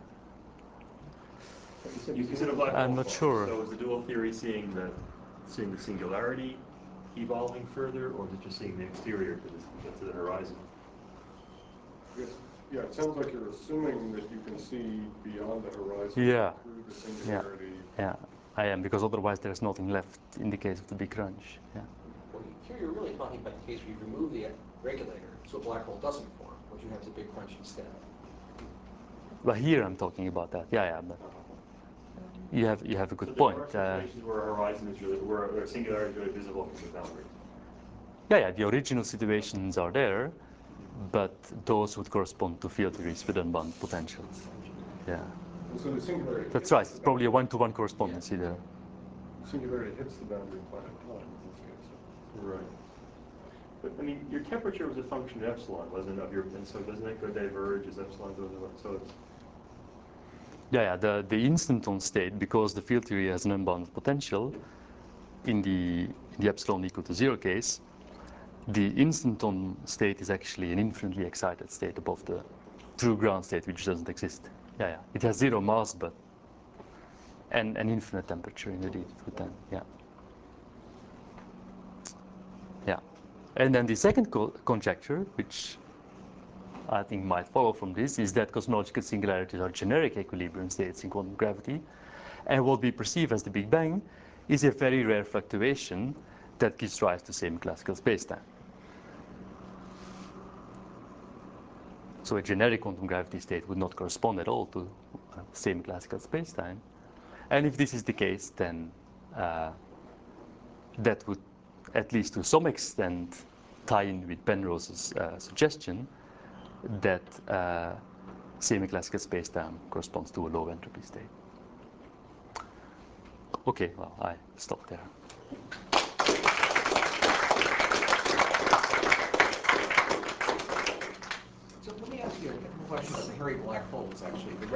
Speaker 5: You said a black hole.
Speaker 1: I'm not sure.
Speaker 5: So is the dual theory seeing the singularity evolving further, or is it just seeing the exterior to the horizon?
Speaker 2: Yes. Yeah, it sounds like you're assuming that you can see beyond the horizon
Speaker 1: Yeah.
Speaker 2: through the singularity.
Speaker 1: Yeah, I am, because otherwise there's nothing left in the case of the Big Crunch. Yeah.
Speaker 3: Well, here you're really talking about the case where you remove the regulator, so a black hole doesn't form. What you have is a big crunch instead.
Speaker 1: But here I'm talking about that. Yeah, but you have a good point.
Speaker 5: There are situations where a horizon is really, where a singularity is really visible from the boundary.
Speaker 1: Yeah, the original situations are there, but those would correspond to field theories with unbound potentials. Yeah,
Speaker 2: And so the singularity.
Speaker 1: that's right. It's probably a one-to-one correspondency there.
Speaker 2: Singularity hits the boundary planet time in this case.
Speaker 5: Right. But I mean, your temperature was a function of epsilon, wasn't it? And so doesn't that go diverge as epsilon goes away? So it's.
Speaker 1: Yeah, the instanton state, because the field theory has an unbounded potential, in the epsilon equal to 0 case, the instanton state is actually an infinitely excited state above the true ground state, which doesn't exist. Yeah. It has 0 mass, but and an infinite temperature indeed. It would then, yeah. And then the second conjecture, which I think might follow from this, is that cosmological singularities are generic equilibrium states in quantum gravity, and what we perceive as the Big Bang is a very rare fluctuation that gives rise to semi-classical spacetime. So a generic quantum gravity state would not correspond at all to semi-classical spacetime, and if this is the case, then that would, at least to some extent, tie in with Penrose's suggestion that semi-classical spacetime corresponds to a low entropy state. Okay, well, I stop there.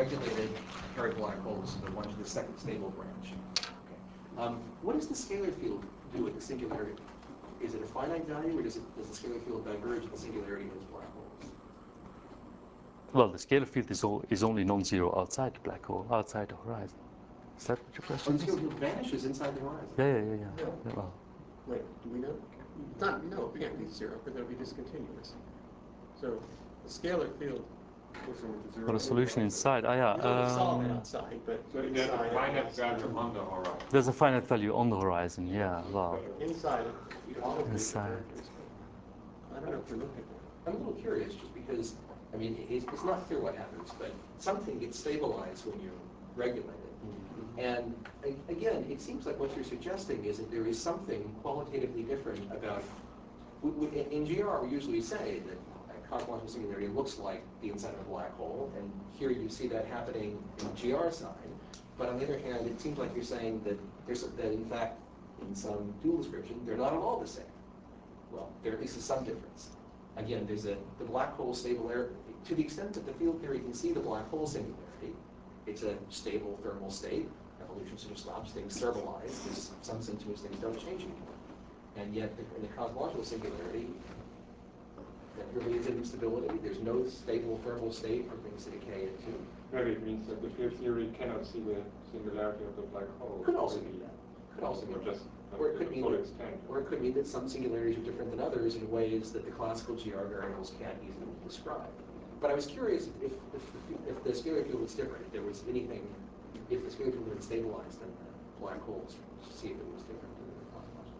Speaker 3: regulated Hairy black holes, the second stable branch. Okay. What does the scalar field do at the singularity? Is it a finite value, or does the scalar field diverge at the singularity of those black holes?
Speaker 1: Well, the scalar field is only non-zero outside the black hole, outside the horizon. Is that what your
Speaker 3: Oh,
Speaker 1: question
Speaker 3: the
Speaker 1: is?
Speaker 3: scalar field vanishes inside the horizon.
Speaker 1: Yeah.
Speaker 4: No.
Speaker 1: Well,
Speaker 4: Wait, do we know? No, it can't be zero, because that would be discontinuous. So the scalar field
Speaker 1: for the solution inside,
Speaker 4: is only solid outside, but
Speaker 2: So there's a
Speaker 4: inside
Speaker 2: finite value on the horizon.
Speaker 1: there's a finite value on the horizon. Yeah, well,
Speaker 4: inside it probably
Speaker 1: Inside.
Speaker 4: diverges. I don't know if we looked at that.
Speaker 3: I'm a little curious, just because, I mean, it's not clear what happens, but something gets stabilized when you regulate it. And again, it seems like what you're suggesting is that there is something qualitatively different about, in GR we usually say that a cosmological singularity looks like the inside of a black hole, and here you see that happening in GR side. But on the other hand, it seems like you're saying that that in fact, in some dual description, they're not at all the same. Well, there at least is some difference. Again, there's the black hole stable to the extent that the field theory can see the black hole singularity, it's a stable thermal state. Evolution sort of stops things thermalize. There's some sense in which things don't change anymore. And yet, in the cosmological singularity, that really is an instability. There's no stable thermal state for things to decay into.
Speaker 2: Maybe it means that the field theory cannot see the singularity of the black hole.
Speaker 3: Could also mean that. Could also mean
Speaker 2: just
Speaker 3: or it could mean
Speaker 2: full
Speaker 3: that,
Speaker 2: extent.
Speaker 3: or it could mean that some singularities are different than others in ways that the classical GR variables can't easily describe. But I was curious if the scalar field was different, if there was anything, if the scalar field had stabilized in the black holes, to see if it was different in the cosmological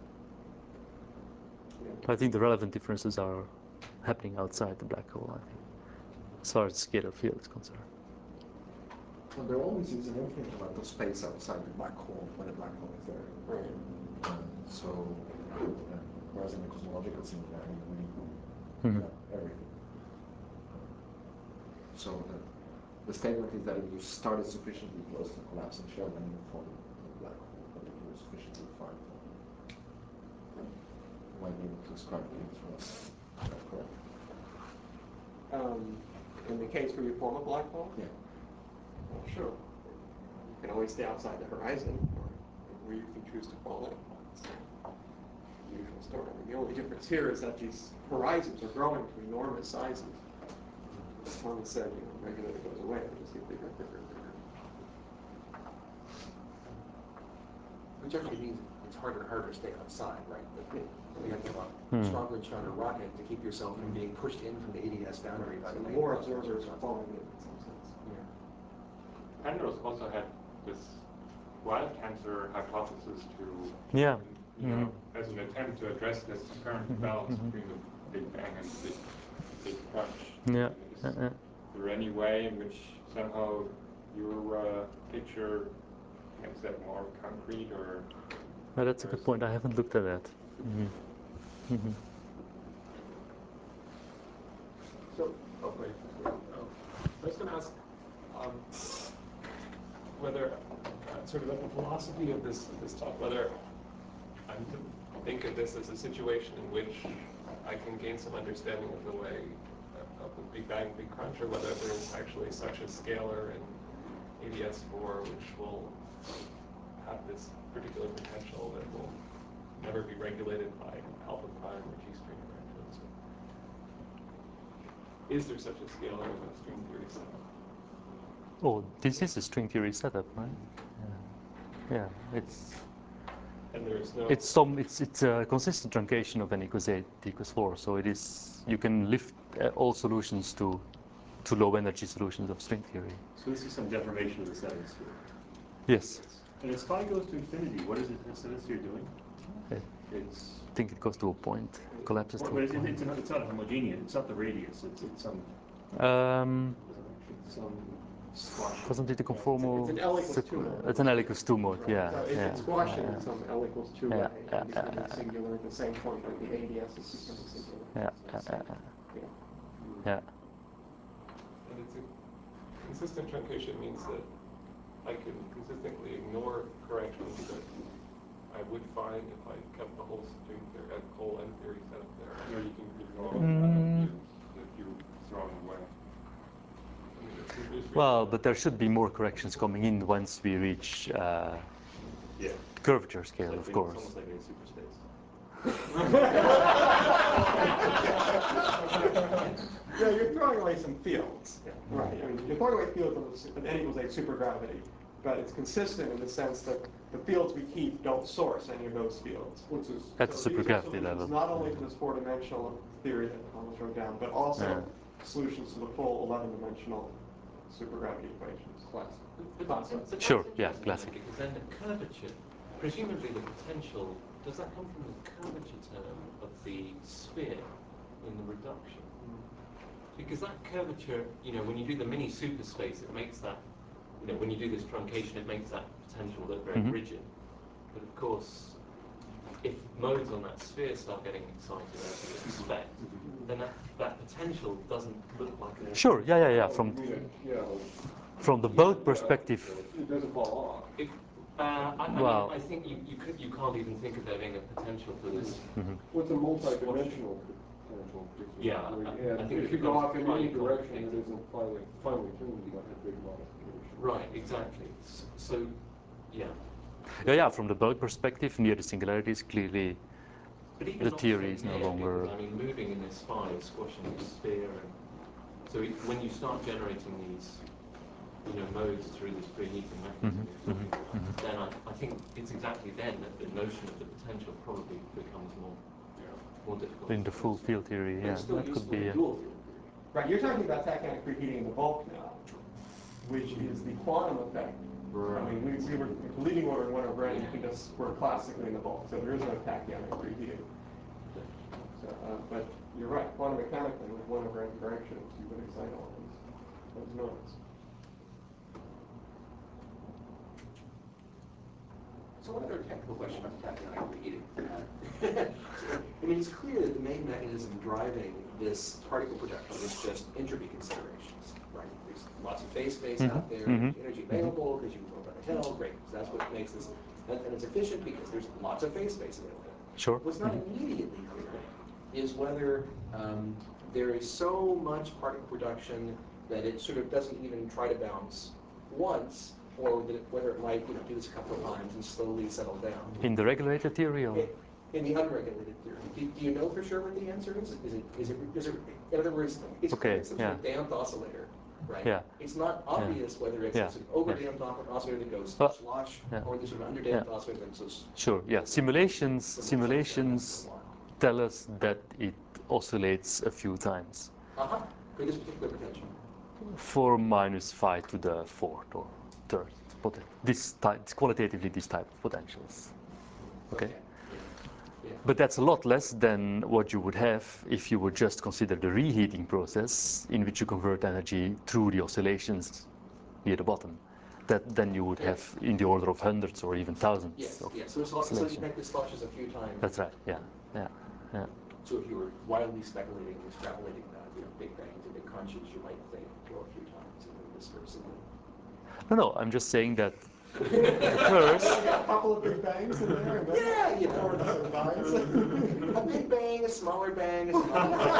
Speaker 3: case.
Speaker 1: I think the relevant differences are happening outside the black hole, I think, as far as the scalar field is concerned.
Speaker 8: Well, there always is an infinite amount of space outside the black hole when the black hole is there.
Speaker 4: Right.
Speaker 8: So, whereas in the cosmological singularity, we
Speaker 1: Mhm.
Speaker 8: have everything. So the statement is that if you started sufficiently close to the collapsing shell, then you fall into the black hole. But if you're sufficiently far from, you might be able to describe things from that correct.
Speaker 4: In the case where you form a black hole?
Speaker 8: Yeah.
Speaker 4: Well, sure. You can always stay outside the horizon, or where you can choose to fall in. It's the usual story. I mean, the only difference here is that these horizons are growing to enormous sizes. As Thomas said, regulator goes away, it just get bigger and bigger and bigger.
Speaker 3: Which actually means it's harder and harder to stay outside, right? You have to have a stronger and stronger rocket to keep yourself from being pushed in from the ADS boundary by the
Speaker 4: So more observers are falling in some sense.
Speaker 3: Yeah.
Speaker 2: Penrose also had this wild cancer hypothesis to,
Speaker 1: Yeah.
Speaker 2: you know, as an attempt to address this apparent balance between the Big Bang and the Big Crunch.
Speaker 1: Yeah.
Speaker 2: Is there any way in which somehow your picture makes that more concrete, or?
Speaker 1: Well, that's a good point. I haven't looked at that.
Speaker 2: So, okay. I was going to ask whether, sort of at the philosophy of this talk, whether I'm to think of this as a situation in which I can gain some understanding of the way of the Big Bang, Big Crunch, or whether there's actually such a scalar in ADS4 which will have this particular potential that will never be regulated by alpha prime or G-string arrangements. Is there such a scalar in a string theory setup?
Speaker 1: Oh, this is a string theory setup, right? Yeah. It's
Speaker 2: And there is no.
Speaker 1: it's a consistent truncation of n equals 8, t equals 4. So it is, you can lift all solutions to low energy solutions of string theory.
Speaker 5: So this is some deformation of the settings here.
Speaker 1: Yes.
Speaker 5: And as phi goes to infinity, what is it the settings here doing? It's.
Speaker 1: I think it goes to a point, collapses to a
Speaker 5: But
Speaker 1: point.
Speaker 5: it's not homogeneous. It's not the radius. It's some. Some squash.
Speaker 1: Wasn't it a conformal?
Speaker 4: It's an L equals 2 mode.
Speaker 1: It's an L equals 2 mode, yeah.
Speaker 4: So it's squashing in some L equals 2 way,
Speaker 1: Yeah,
Speaker 4: and becoming singular at the same point like the ADS is becoming singular.
Speaker 1: Yeah.
Speaker 2: And it's a consistent truncation means that I can consistently ignore corrections that I would find if I kept the whole string theory, whole N theory set up there. Or you can ignore all the views that you throw away. I mean, it's
Speaker 1: Well, but there should be more corrections coming in once we reach
Speaker 5: Yeah.
Speaker 1: curvature scale, of
Speaker 5: It's
Speaker 1: course.
Speaker 5: almost like a super space.
Speaker 4: Yeah, you're throwing away some fields.
Speaker 5: Yeah.
Speaker 4: Right. I mean, you're throwing away fields of n equals 8 supergravity, but it's consistent in the sense that the fields we keep don't source any of those fields.
Speaker 2: Which is
Speaker 1: At the
Speaker 4: So these are
Speaker 1: supergravity
Speaker 4: solutions
Speaker 1: level.
Speaker 4: not only to this 4-dimensional theory that Thomas wrote down, but also solutions to the full 11-dimensional supergravity equations.
Speaker 3: But
Speaker 1: Sure,
Speaker 3: that's
Speaker 1: yeah,
Speaker 3: interesting,
Speaker 1: classic.
Speaker 3: Because then the curvature, presumably the potential, does that come from the curvature term of the sphere in the reduction? Because that curvature, when you do the mini superspace, it makes that, when you do this truncation, it makes that potential look very rigid. But of course, if modes on that sphere start getting excited as you expect, then that potential doesn't look like a...
Speaker 1: Sure, yeah. From the boat perspective,
Speaker 2: It doesn't fall off.
Speaker 3: I think you can't even think of there being a potential for this.
Speaker 2: What's a multi-dimensional potential?
Speaker 3: Yeah, I think
Speaker 2: if you go off in any direction that isn't finely tuned, like a big modification.
Speaker 3: Right, exactly. So, yeah.
Speaker 1: yeah, from the boat perspective, near the singularities, clearly
Speaker 3: But even
Speaker 1: the
Speaker 3: not
Speaker 1: theory
Speaker 3: so
Speaker 1: is no
Speaker 3: near,
Speaker 1: longer...
Speaker 3: because, moving in this spine, squashing this sphere, and so when you start generating these, modes through this preheating mechanism, then I think it's exactly then that the notion of the potential probably becomes more difficult.
Speaker 1: in the full field theory, yeah, that could be...
Speaker 4: Right, you're talking about tachyon preheating in the bulk now, which is the quantum effect.
Speaker 3: Right.
Speaker 4: I mean, we were leading order in 1/n, you can just work classically in the bulk, so there is no tachyon preheating. So, but you're right, quantum mechanically, with 1/n directions, you would excite all those nodes.
Speaker 3: So one other technical question about tachyon preheating. It's clear that the main mechanism driving this particle production is just entropy considerations, right? There's lots of phase space out there, there's energy available because you can go around a hill, great. So that's what makes this, and it's efficient because there's lots of phase space available.
Speaker 1: Sure.
Speaker 3: What's not immediately clear is whether there is so much particle production that it sort of doesn't even try to bounce once, or that whether it might do this a couple of times and slowly settle down.
Speaker 1: In the regulated theory, or?
Speaker 3: In the unregulated theory. Do you know for sure what the answer is? Is it in other words, it's
Speaker 1: Okay,
Speaker 3: some sort of damped oscillator, right?
Speaker 1: Yeah.
Speaker 3: It's not obvious whether it's an over-damped oscillator that goes slosh, or this sort of under-damped oscillator that goes...
Speaker 1: Sure, yeah. Simulations tell us that it oscillates a few times.
Speaker 3: For this particular potential.
Speaker 1: For -5 to the 4th or 3rd. This qualitatively this type of potentials. Okay? But that's a lot less than what you would have if you would just consider the reheating process in which you convert energy through the oscillations near the bottom. Then you would have in the order of hundreds or even thousands.
Speaker 3: Yes. So you make this sloshes a few times.
Speaker 1: That's right. Yeah.
Speaker 3: So if you were wildly speculating and extrapolating that, big bangs and big crunches, you might think, well, a few times and then disperse it.
Speaker 1: No, I'm just saying that occurs.
Speaker 4: A couple of big bangs in there, and then
Speaker 3: a big bang, a smaller bang, a smaller bang.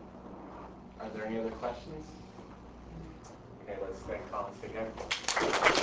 Speaker 9: Are there any other questions? Okay, let's thank Thomas again.